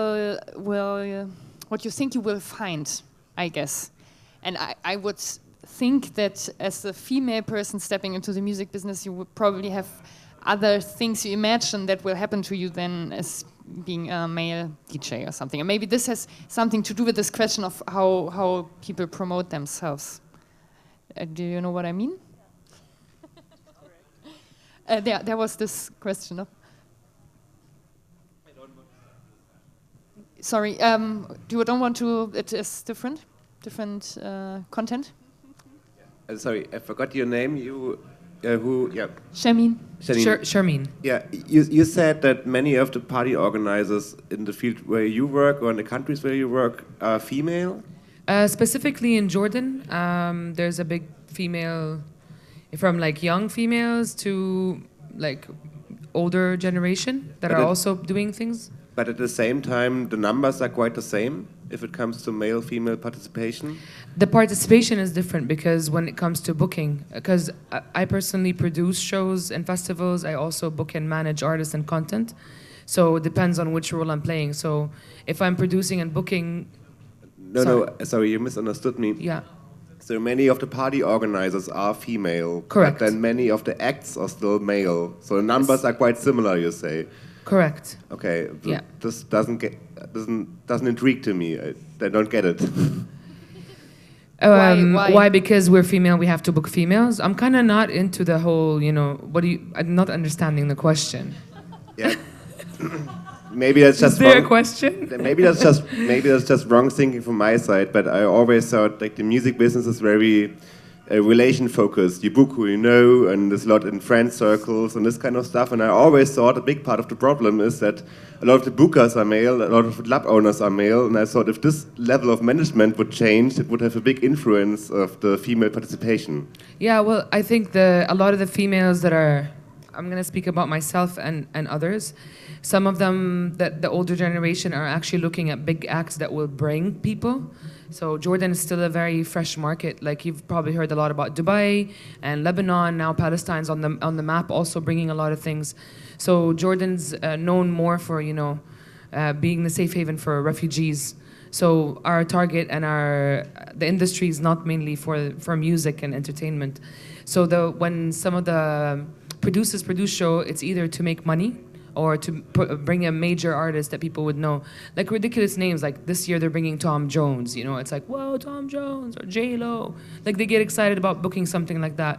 S2: what you think you will find, I guess. And I would think that as a female person stepping into the music business, you would probably have other things you imagine that will happen to you than as being a male DJ or something. And maybe this has something to do with this question of how people promote themselves. Do you know what I mean? There was this question of. Sorry, you don't want to. It is different content.
S11: Sorry, I forgot your name. You, who? Yeah.
S2: Sharmeen.
S4: Sharmeen.
S11: Yeah, you said that many of the party organizers in the field where you work or in the countries where you work are female.
S4: Specifically in Jordan, there's a big female. From like young females to like older generation that are also doing things.
S11: But at the same time, the numbers are quite the same if it comes to male-female participation?
S4: The participation is different because when it comes to booking, because I personally produce shows and festivals, I also book and manage artists and content. So it depends on which role I'm playing. So if I'm producing and booking...
S11: Sorry, you misunderstood me.
S4: Yeah.
S11: So many of the party organizers are female.
S4: Correct.
S11: But then many of the acts are still male. So the numbers are quite similar, you say.
S4: Correct.
S11: Okay.
S4: Yeah.
S11: This doesn't intrigue to me. I don't get it.
S2: Why?
S4: Why? Because we're female, we have to book females. I'm kind of not into the whole, I'm not understanding the question.
S11: Yeah. Maybe that's just
S4: Is there
S11: wrong.
S4: a question?
S11: Maybe that's just wrong thinking from my side. But I always thought like the music business is very relation focused. You book who you know, and there's a lot in friend circles and this kind of stuff. And I always thought a big part of the problem is that a lot of the bookers are male, a lot of club owners are male. And I thought if this level of management would change, it would have a big influence of the female participation.
S4: Yeah, well, I think a lot of the females that are, I'm going to speak about myself and others. Some of them, the older generation, are actually looking at big acts that will bring people. So Jordan is still a very fresh market. Like you've probably heard a lot about Dubai and Lebanon. Now Palestine's on the map, also bringing a lot of things. So Jordan's known more for being the safe haven for refugees. So our target and the industry is not mainly for music and entertainment. So when some of the producers produce show, it's either to make money or to bring a major artist that people would know. Like ridiculous names, like this year they're bringing Tom Jones, it's like, whoa, Tom Jones, or J-Lo. Like they get excited about booking something like that.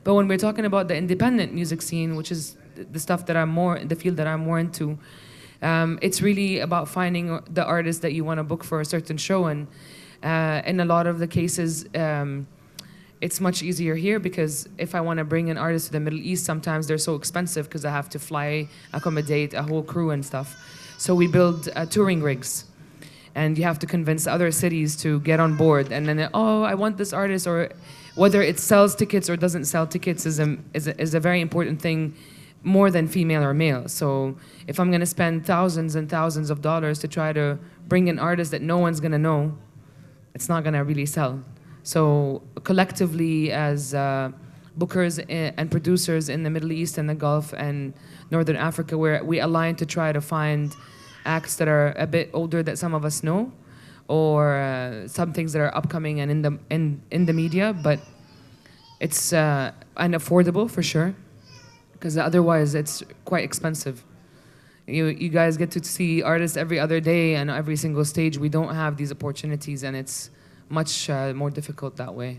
S4: But when we're talking about the independent music scene, which is the stuff that the field that I'm more into, it's really about finding the artist that you want to book for a certain show. And in a lot of the cases, it's much easier here because if I want to bring an artist to the Middle East, sometimes they're so expensive because I have to fly, accommodate a whole crew and stuff. So we build touring rigs. And you have to convince other cities to get on board. And then, I want this artist, or whether it sells tickets or doesn't sell tickets is a very important thing, more than female or male. So if I'm gonna spend thousands and thousands of dollars to try to bring an artist that no one's gonna know, it's not gonna really sell. So collectively as bookers and producers in the Middle East and the Gulf and Northern Africa, where we align to try to find acts that are a bit older that some of us know, or some things that are upcoming and in the media, but it's unaffordable for sure, because otherwise it's quite expensive. You guys get to see artists every other day and every single stage. We don't have these opportunities, and it's much more difficult that way.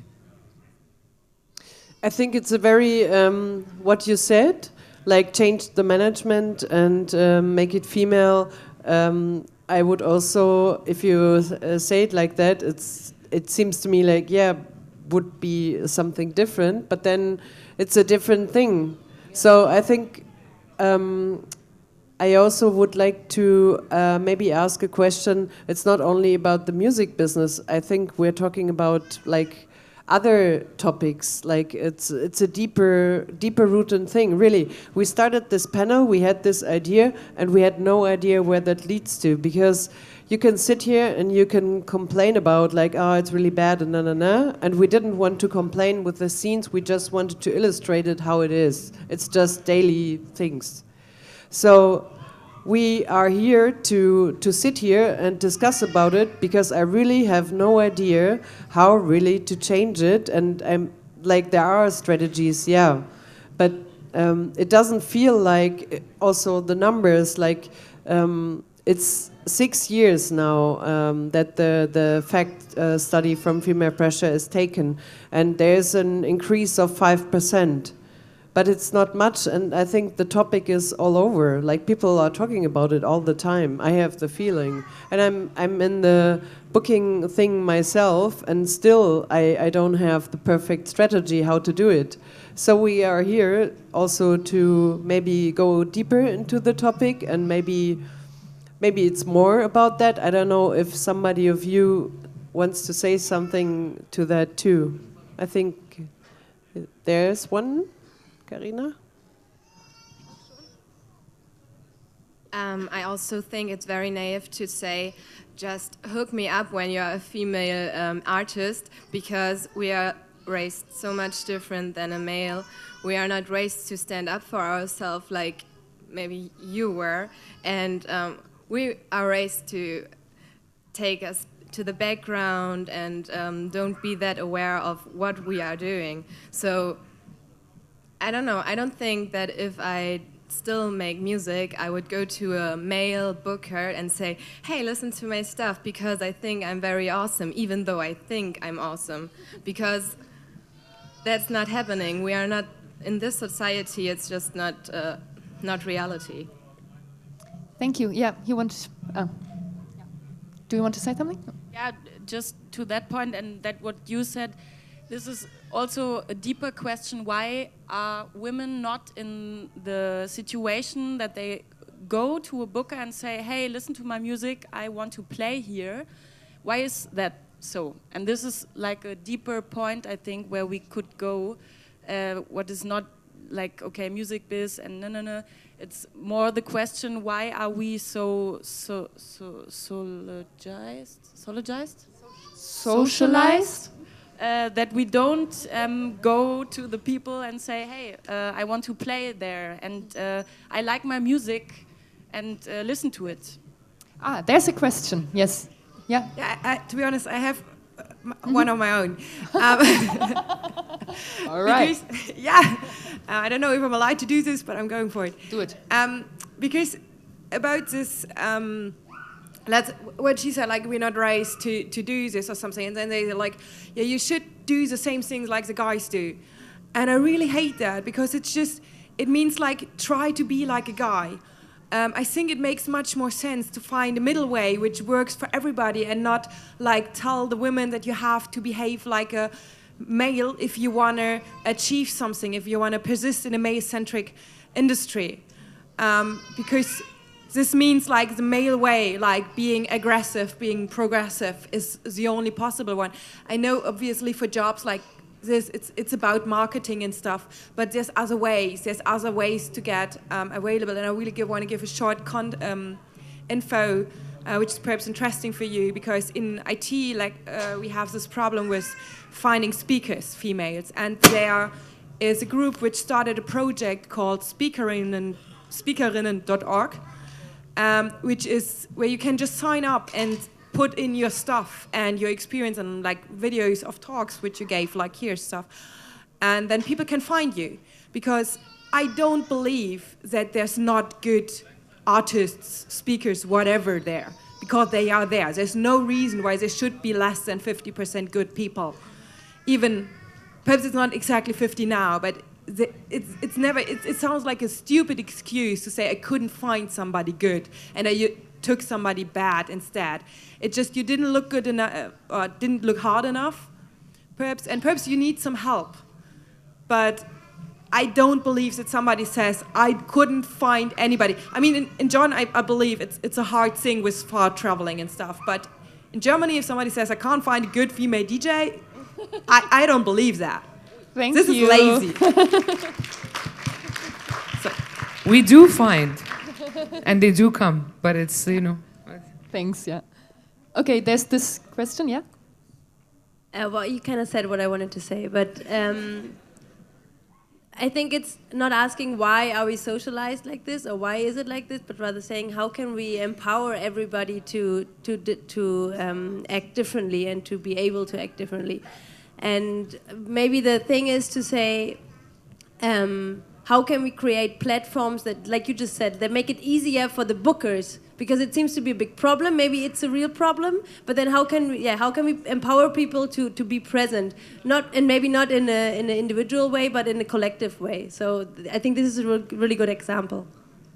S6: I think it's a very what you said, like change the management and make it female. I would also, if you say it like that, it seems to me like, would be something different, but then it's a different thing. So I think I also would like to maybe ask a question. It's not only about the music business. I think we're talking about like other topics, like it's a deeper rooted thing, really. We started this panel, we had this idea, and we had no idea where that leads to, because you can sit here and you can complain about like, it's really bad and and we didn't want to complain with the scenes, we just wanted to illustrate it how it is. It's just daily things. So we are here to sit here and discuss about it, because I really have no idea how really to change it. And I'm like, there are strategies, but it doesn't feel like also the numbers, like it's 6 years now that the fact study from Female Pressure is taken, and there's an increase of 5%. But it's not much, and I think the topic is all over. Like, people are talking about it all the time. I have the feeling, and I'm in the booking thing myself, and still I don't have the perfect strategy how to do it. So we are here also to maybe go deeper into the topic, and maybe it's more about that. I don't know if somebody of you wants to say something to that too. I think there's one. Karina?
S12: I also think it's very naive to say, just hook me up when you're a female artist, because we are raised so much different than a male. We are not raised to stand up for ourselves like maybe you were, and we are raised to take us to the background and don't be that aware of what we are doing. So I don't know. I don't think that if I still make music, I would go to a male booker and say, hey, listen to my stuff because I think I'm very awesome, even though I think I'm awesome. Because that's not happening. We are not, in this society, it's just not reality.
S2: Thank you. Yeah, you want to, do you want to say something?
S8: Yeah, just to that point and that what you said, this is also a deeper question. Why are women not in the situation that they go to a booker and say, hey, listen to my music, I want to play here? Why is that so? And this is like a deeper point, I think, where we could go. What is not like, okay, music biz and no. It's more the question, why are we so socialized? That we don't go to the people and say, hey, I want to play there, and I like my music, and listen to it.
S2: There's a question. Yes. Yeah.
S1: To be honest, I have one of my own.
S2: All right.
S1: Because, I don't know if I'm allowed to do this, but I'm going for it.
S2: Do it.
S1: Because about this, what she said, like, we're not raised to do this or something, and then they're like, yeah, you should do the same things like the guys do. And I really hate that because it means like try to be like a guy. I think it makes much more sense to find a middle way which works for everybody and not like tell the women that you have to behave like a male if you want to achieve something, if you want to persist in a male-centric industry. Because this means like the male way, like being aggressive, being progressive is the only possible one. I know obviously for jobs like this, it's about marketing and stuff, but there's other ways to get available. And I really want to give a short info, which is perhaps interesting for you, because in IT, we have this problem with finding speakers, females, and there is a group which started a project called Speakerinnen.org, which is where you can just sign up and put in your stuff and your experience and like videos of talks which you gave, like here stuff, and then people can find you. Because I don't believe that there's not good artists, speakers, whatever there, because they are there. There's no reason why there should be less than 50% good people. Even, perhaps it's not exactly 50 now, but it's never, it sounds like a stupid excuse to say I couldn't find somebody good and you took somebody bad instead. It's just you didn't look good enough, or didn't look hard enough, perhaps, and perhaps you need some help. But I don't believe that somebody says, I couldn't find anybody. I mean, in John, I believe it's a hard thing with far traveling and stuff, but in Germany, if somebody says, I can't find a good female DJ, I don't believe that. This is lazy.
S4: We do find, and they do come, but it's, you know.
S2: Thanks, yeah. Okay, there's this question, yeah?
S13: Well, you kind of said what I wanted to say, but I think it's not asking why are we socialized like this or why is it like this, but rather saying how can we empower everybody to act differently and to be able to act differently. And maybe the thing is to say, how can we create platforms that, like you just said, that make it easier for the bookers, because it seems to be a big problem. Maybe it's a real problem, but then how can we empower people to be present, maybe not in an individual way, but in a collective way. So I think this is a really good example.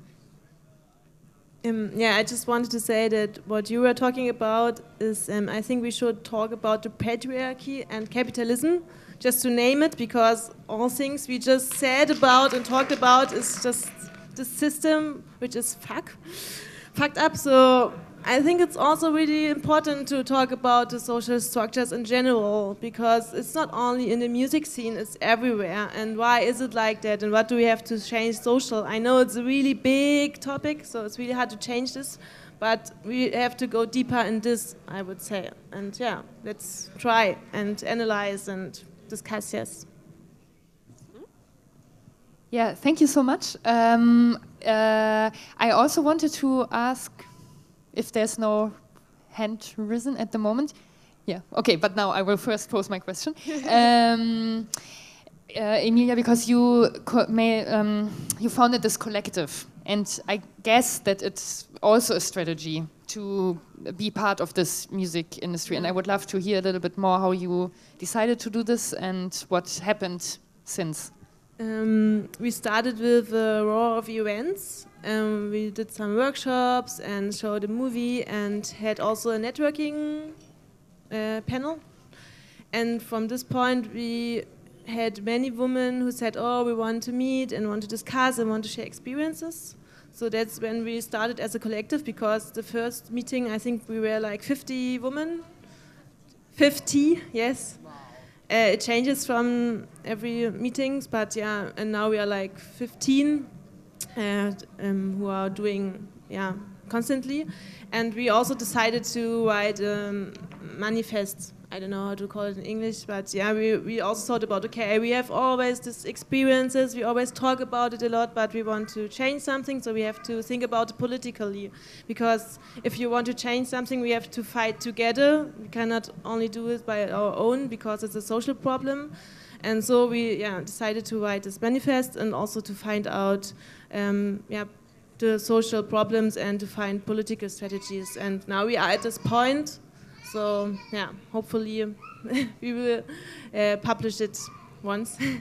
S5: I just wanted to say that what you were talking about is, I think we should talk about the patriarchy and capitalism, just to name it, because all things we just said about and talked about is just the system which is fucked up. So I think it's also really important to talk about the social structures in general, because it's not only in the music scene, it's everywhere. And why is it like that? And what do we have to change social? I know it's a really big topic, so it's really hard to change this, but we have to go deeper in this, I would say. And yeah, let's try and analyze and discuss, yes.
S2: Yeah, thank you so much. I also wanted to ask if there's no hand risen at the moment. Yeah, okay, but now I will first pose my question. Emilia, because you founded this collective, and I guess that it's also a strategy to be part of this music industry, and I would love to hear a little bit more how you decided to do this and what happened since.
S5: We started with a row of events. We did some workshops and showed a movie and had also a networking panel. And from this point, we had many women who said, oh, we want to meet and want to discuss and want to share experiences. So that's when we started as a collective, because the first meeting, I think we were like 50 women. 50, yes. It changes from every meetings, but yeah, and now we are like 15 who are doing constantly. And we also decided to write a manifest. I don't know how to call it in English, but yeah, we also thought about, okay, we have always these experiences, we always talk about it a lot, but we want to change something, so we have to think about it politically. Because if you want to change something, we have to fight together. We cannot only do it by our own, because it's a social problem. And so we decided to write this manifest and also to find out the social problems and to find political strategies. And now we are at this point. So yeah, hopefully we will publish it once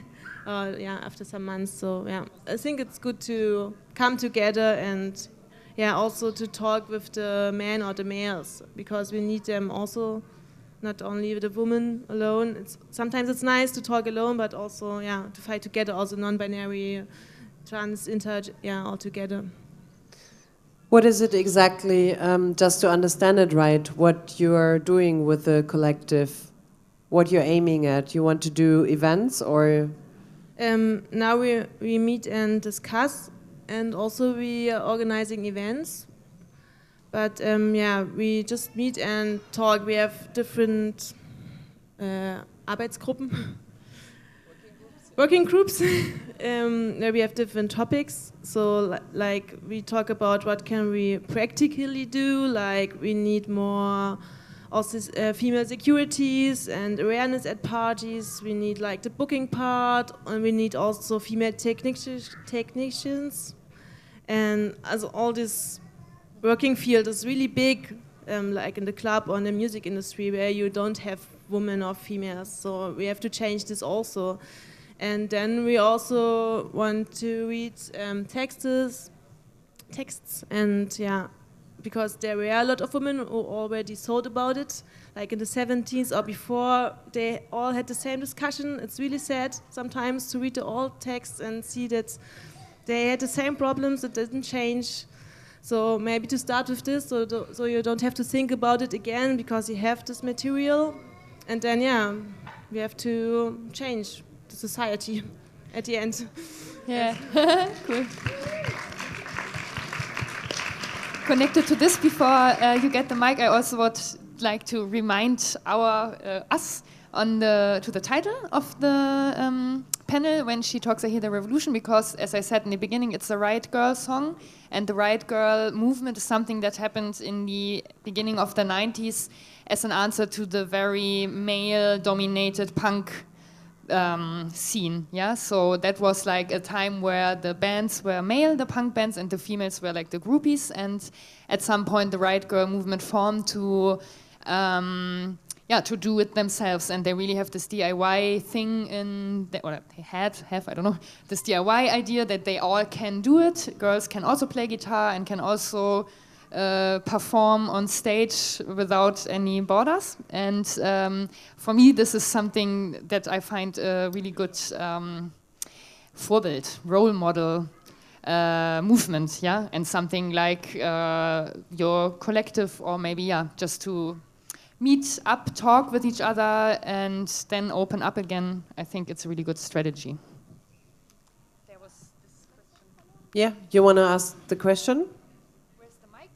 S5: yeah, after some months. So yeah, I think it's good to come together and yeah, also to talk with the men or the males, because we need them also, not only the women alone. Sometimes it's nice to talk alone, but also yeah, to fight together, also non-binary, trans, inter, yeah, all together.
S6: What is it exactly, just to understand it right, what you are doing with the collective, what you're aiming at? You want to do events or?
S5: Now we meet and discuss, and also we are organizing events. But yeah, we just meet and talk. We have different Arbeitsgruppen, working groups, where we have different topics. So like we talk about what can we practically do, like we need more also female securities and awareness at parties. We need like the booking part, and we need also female technicians. And as all this working field is really big, like in the club or in the music industry, where you don't have women or females. So we have to change this also. And then we also want to read texts, and yeah, because there were a lot of women who already thought about it, like in the 70s or before, they all had the same discussion. It's really sad sometimes to read the old texts and see that they had the same problems, it didn't change. So maybe to start with this, so you don't have to think about it again, because you have this material. And then, yeah, we have to change the society at the end.
S2: Yeah, cool. Connected to this, before you get the mic, I also would like to remind us to the title of the panel when she talks I Hear the Revolution, because as I said in the beginning, it's a Riot Girl song, and the Riot Girl movement is something that happened in the beginning of the 90s as an answer to the very male-dominated punk scene. Yeah, so that was like a time where the bands were male, the punk bands, and the females were like the groupies, and at some point the Riot Girl movement formed to to do it themselves, and they really have this DIY thing or they have, I don't know, this DIY idea that they all can do it. Girls can also play guitar and can also perform on stage without any borders. And for me, this is something that I find a really good Vorbild, role model movement, yeah, and something like your collective, or maybe, just to meet up, talk with each other, and then open up again. I think it's a really good strategy. There was this question.
S6: Yeah, you want to ask the question?
S2: Where's the mic?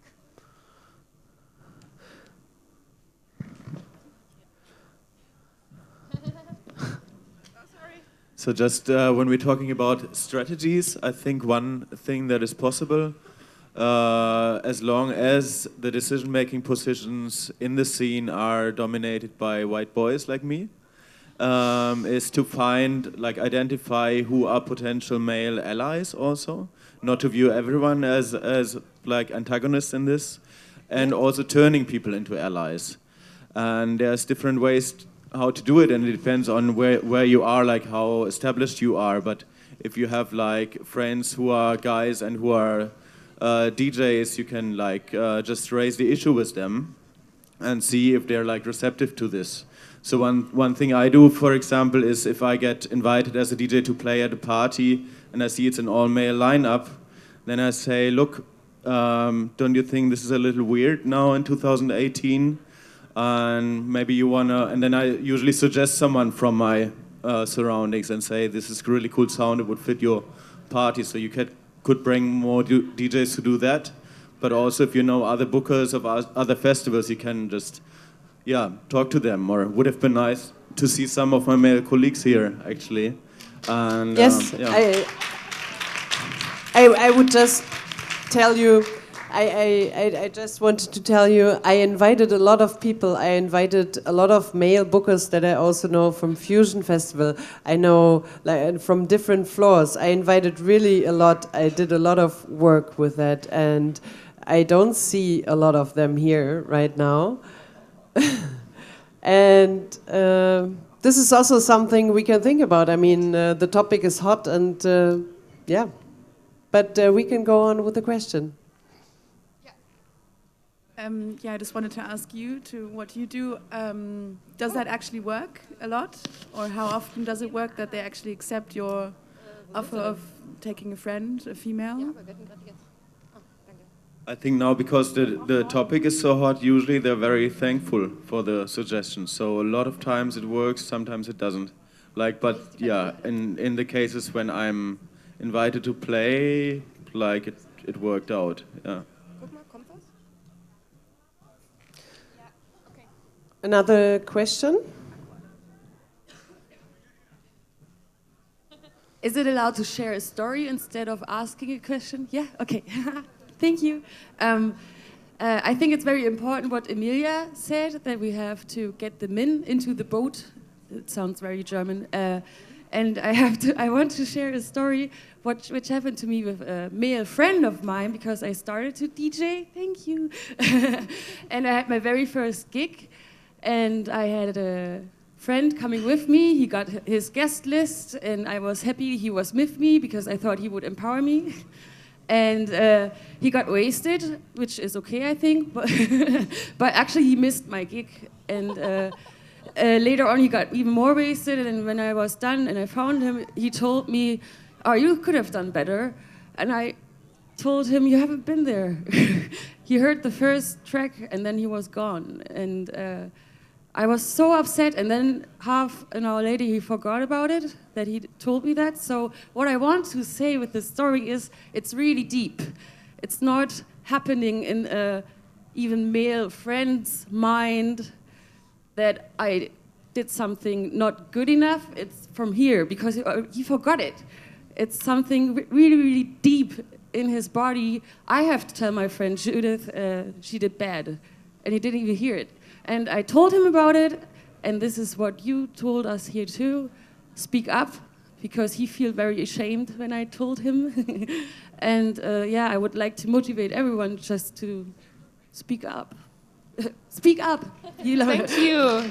S10: So just when we're talking about strategies, I think one thing that is possible, as long as the decision-making positions in the scene are dominated by white boys like me, is to identify who are potential male allies also, not to view everyone as like antagonists in this, and also turning people into allies. And there's different ways how to do it, and it depends on where you are, like how established you are. But if you have like friends who are guys and who are DJs, you can just raise the issue with them and see if they're like receptive to this. So one thing I do, for example, is if I get invited as a DJ to play at a party and I see it's an all-male lineup, then I say, look, don't you think this is a little weird now in 2018? And maybe you wanna, and then I usually suggest someone from my surroundings and say, this is really cool sound, it would fit your party, so you could bring more DJs to do that. But also if you know other bookers of other festivals, you can just, talk to them. Or it would have been nice to see some of my male colleagues here, actually. And,
S6: yes, I would just tell you, I just wanted to tell you, I invited a lot of people. I invited a lot of male bookers that I also know from Fusion Festival. I know from different floors. I invited really a lot. I did a lot of work with that, and I don't see a lot of them here right now. And this is also something we can think about. I mean, the topic is hot, and yeah, but we can go on with the question.
S14: Yeah, I just wanted to ask you to what you do. Does that actually work a lot, or how often does it work that they actually accept your offer of taking a friend, a female?
S10: I think now, because the topic is so hot, usually they're very thankful for the suggestion. So a lot of times it works, sometimes it doesn't. Like, but yeah, in the cases when I'm invited to play, like it worked out. Yeah.
S6: Another question?
S15: Is it allowed to share a story instead of asking a question? Yeah, okay. Thank you. I think it's very important what Emilia said, that we have to get the men into the boat. It sounds very German. And I want to share a story which happened to me with a male friend of mine, because I started to DJ. Thank you. And I had my very first gig, and I had a friend coming with me. He got his guest list, and I was happy he was with me because I thought he would empower me. And he got wasted, which is okay, I think, but actually he missed my gig. And later on he got even more wasted, and when I was done and I found him, he told me, "Oh, you could have done better." And I told him, "You haven't been there." He heard the first track and then he was gone. And I was so upset, and then half an hour later he forgot about it, that he told me that. So what I want to say with this story is it's really deep. It's not happening in a even male friend's mind that I did something not good enough. It's from here, because he forgot it. It's something really, really deep in his body. I have to tell my friend Judith she did bad, and he didn't even hear it. And I told him about it, and this is what you told us here too. Speak up, because he felt very ashamed when I told him. And yeah, I would like to motivate everyone just to speak up. Speak up. You love
S2: Thank you.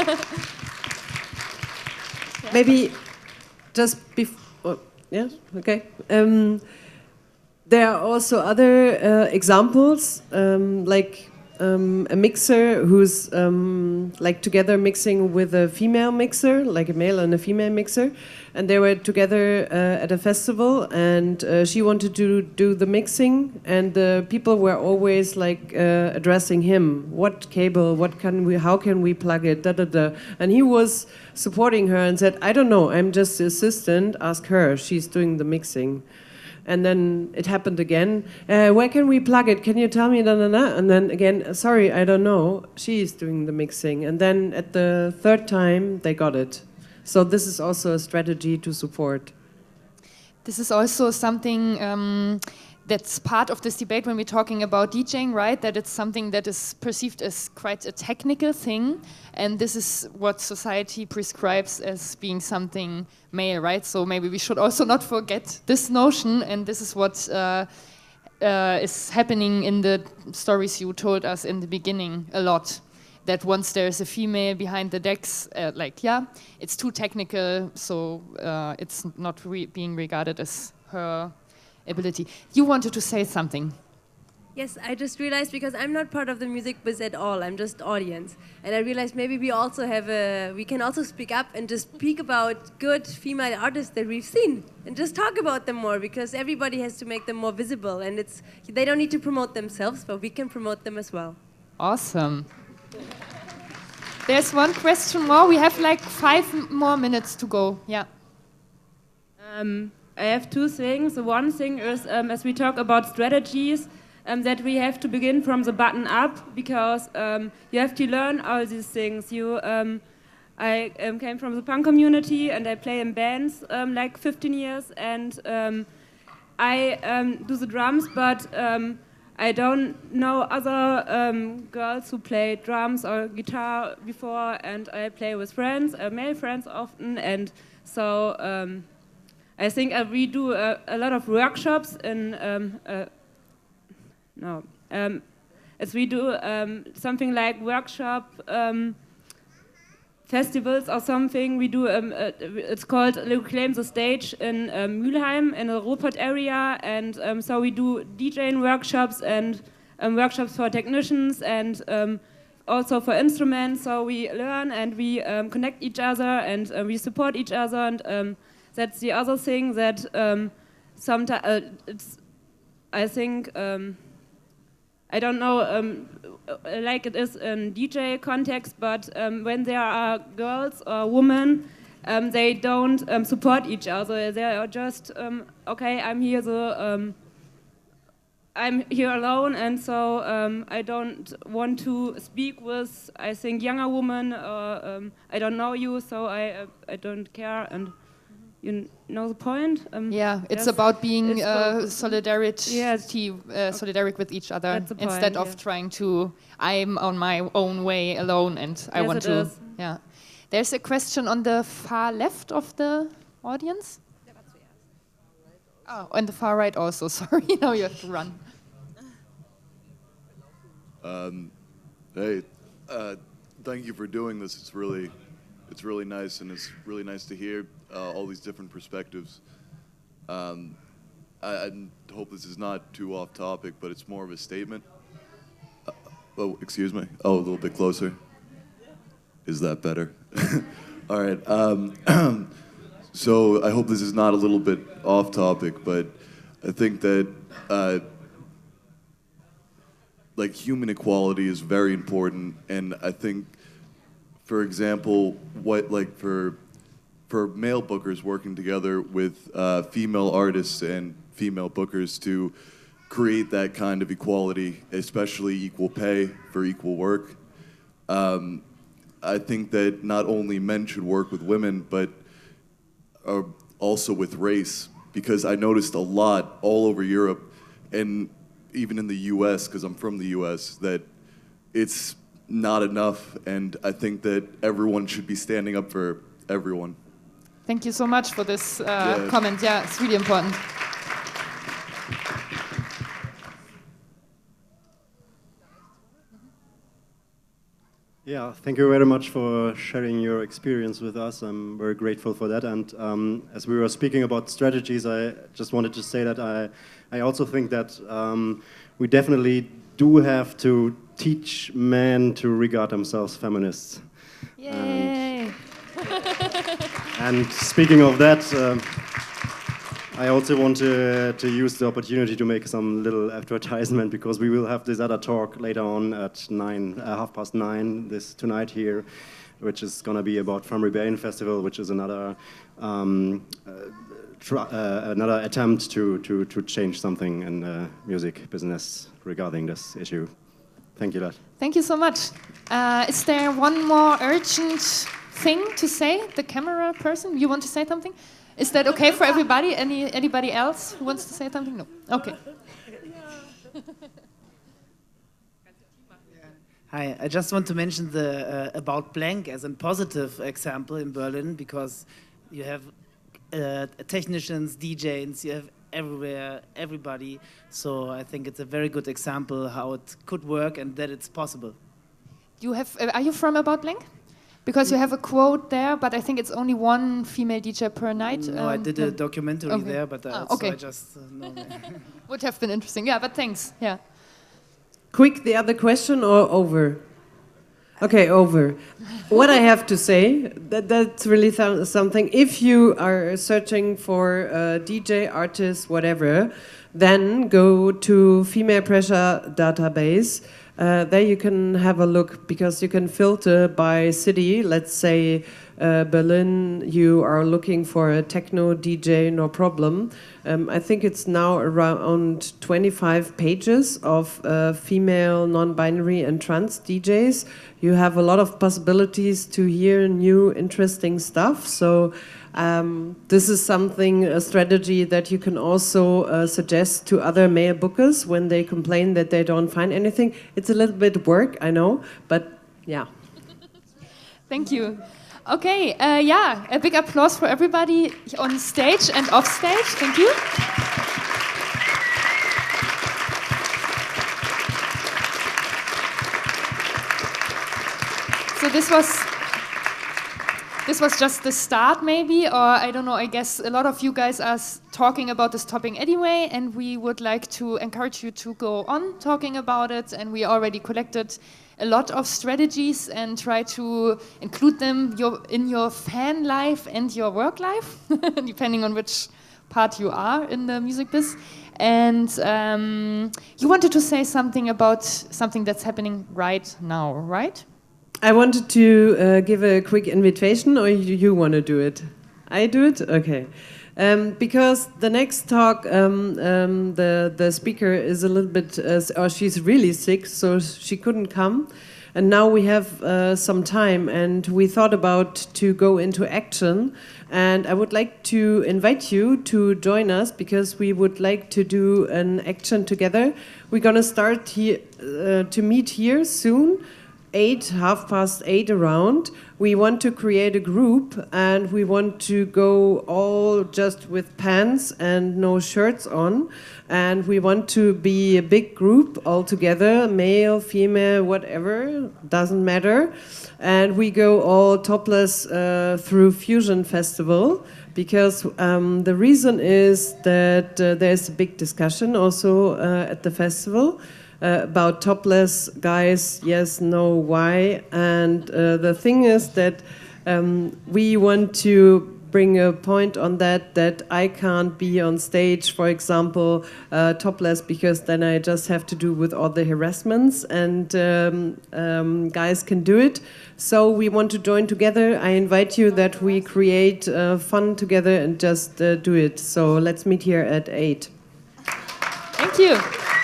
S6: Maybe just before, yeah, okay. There are also other examples, like a mixer who's like together mixing with a female mixer, like a male and a female mixer, and they were together at a festival, and she wanted to do the mixing, and the people were always like addressing him, what cable, what can we, how can we plug it, da da da, and he was supporting her and said, I don't know, I'm just the assistant, ask her, she's doing the mixing. And then it happened again. Where can we plug it? Can you tell me? And then again, sorry, I don't know. She's doing the mixing. And then at the third time, they got it. So this is also a strategy to support.
S2: This is also something that's part of this debate when we're talking about DJing, right? That it's something that is perceived as quite a technical thing, and this is what society prescribes as being something male, right? So maybe we should also not forget this notion, and this is what is happening in the stories you told us in the beginning a lot. That once there's a female behind the decks, like, yeah, it's too technical, so it's not being regarded as her ability. You wanted to say something.
S13: Yes, I just realized, because I'm not part of the music biz at all, I'm just audience. And I realized maybe we also have we can also speak up and just speak about good female artists that we've seen and just talk about them more, because everybody has to make them more visible, and they don't need to promote themselves, but we can promote them as well.
S2: Awesome. There's one question more. We have like 5 more minutes to go. Yeah.
S16: I have 2 things. The one thing is, as we talk about strategies, that we have to begin from the bottom up, because you have to learn all these things. I came from the punk community, and I play in bands like 15 years, and I do the drums, but I don't know other girls who play drums or guitar before, and I play with friends, male friends often, and so I think we do a lot of workshops in, as we do something like workshop festivals or something. We do, it's called Reclaim the Stage in Mülheim in the Ruhrpott area, and so we do DJing workshops and workshops for technicians and also for instruments. So we learn and we connect each other and we support each other, and that's the other thing that sometimes it's, I think, I don't know, like it is in DJ context, but when there are girls or women, they don't support each other. They are just, okay, I'm here, so I'm here alone, and so I don't want to speak with, I think, younger women, or I don't know you, so I don't care, and you know the point?
S2: Yeah, it's
S16: yes,
S2: about being
S16: it's
S2: solidaric with each other
S16: That's the
S2: instead
S16: point,
S2: of trying to, I'm on my own way alone and I
S16: Yes,
S2: want
S16: it
S2: to.
S16: is.
S2: Yeah. There's a question on the far left of the audience. Oh, and the far right also. Sorry, now you have to run.
S17: Hey, thank you for doing this. It's really nice, and it's really nice to hear all these different perspectives. I hope this is not too off topic, but it's more of a statement. Oh, excuse me. Oh, a little bit closer. Is that better? All right. So I hope this is not a little bit off topic, but I think that like human equality is very important, and I think, for example, what like for male bookers working together with female artists and female bookers to create that kind of equality, especially equal pay for equal work. I think that not only men should work with women, but also with race, because I noticed a lot all over Europe and even in the US, because I'm from the US, that it's not enough, and I think that everyone should be standing up for everyone.
S2: Thank you so much for this comment. Yeah, it's really important.
S18: Yeah, thank you very much for sharing your experience with us. I'm very grateful for that. And as we were speaking about strategies, I just wanted to say that I also think that we definitely do have to teach men to regard themselves feminists.
S2: Yay!
S18: And speaking of that, I also want to use the opportunity to make some little advertisement, because we will have this other talk later on at 9:30 tonight here, which is going to be about Femme Rebellion Festival, which is another another attempt to change something in the music business regarding this issue. Thank you, Lad.
S2: Thank you so much. Is there one more urgent thing to say? The camera person, you want to say something? Is that okay for everybody? Anybody else who wants to say something? No. Okay.
S19: Hi, I just want to mention the About Blank as a positive example in Berlin, because you have technicians, DJs, you have everywhere, everybody. So I think it's a very good example how it could work and that it's possible.
S2: You have? Are you from About Blank? Because you have a quote there, but I think it's only one female DJ per night.
S19: No, I did a documentary there, but
S2: okay.
S19: So I just know.
S2: Would have been interesting. Yeah, but thanks. Yeah.
S6: Quick, the other question or over? Okay, over. What I have to say, that's really something. If you are searching for a DJ, artist, whatever, then go to Female Pressure database. There you can have a look, because you can filter by city. Let's say Berlin, you are looking for a techno DJ, no problem. I think it's now around 25 pages of female, non-binary and trans DJs. You have a lot of possibilities to hear new, interesting stuff. So this is something, a strategy that you can also suggest to other male bookers when they complain that they don't find anything. It's a little bit work, I know, but yeah.
S2: Thank you. Okay, yeah, a big applause for everybody on stage and off stage. Thank you. So this was this was just the start, maybe, or I don't know. I guess a lot of you guys are talking about this topic anyway, and we would like to encourage you to go on talking about it. And we already collected a lot of strategies and try to include them in your fan life and your work life, depending on which part you are in the music biz. And you wanted to say something about something that's happening right now, right?
S6: I wanted to give a quick invitation, or you want to do it? I do it? Okay. Because the next talk, the speaker is a little bit, or she's really sick, so she couldn't come. And now we have some time, and we thought about to go into action. And I would like to invite you to join us, because we would like to do an action together. We're going to start here, to meet here soon. 8:30 around. We want to create a group, and we want to go all just with pants and no shirts on, and we want to be a big group all together, male, female, whatever, doesn't matter, and we go all topless through Fusion Festival, because the reason is that there's a big discussion also at the festival about topless guys, yes, no, why. And the thing is that we want to bring a point on that I can't be on stage, for example, topless, because then I just have to do with all the harassments, and guys can do it. So we want to join together. I invite you that we create fun together and just do it. So let's meet here at 8.
S2: Thank you.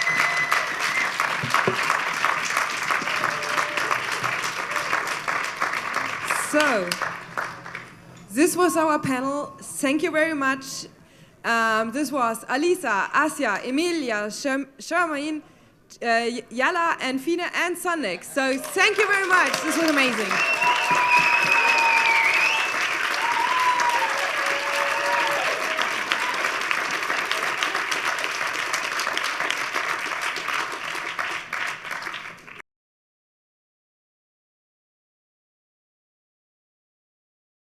S1: So, this was our panel. Thank you very much. This was Alisa, Asia, Emilia, Shermaine, Yala, and Fina, and Sonic. So, thank you very much. This was amazing.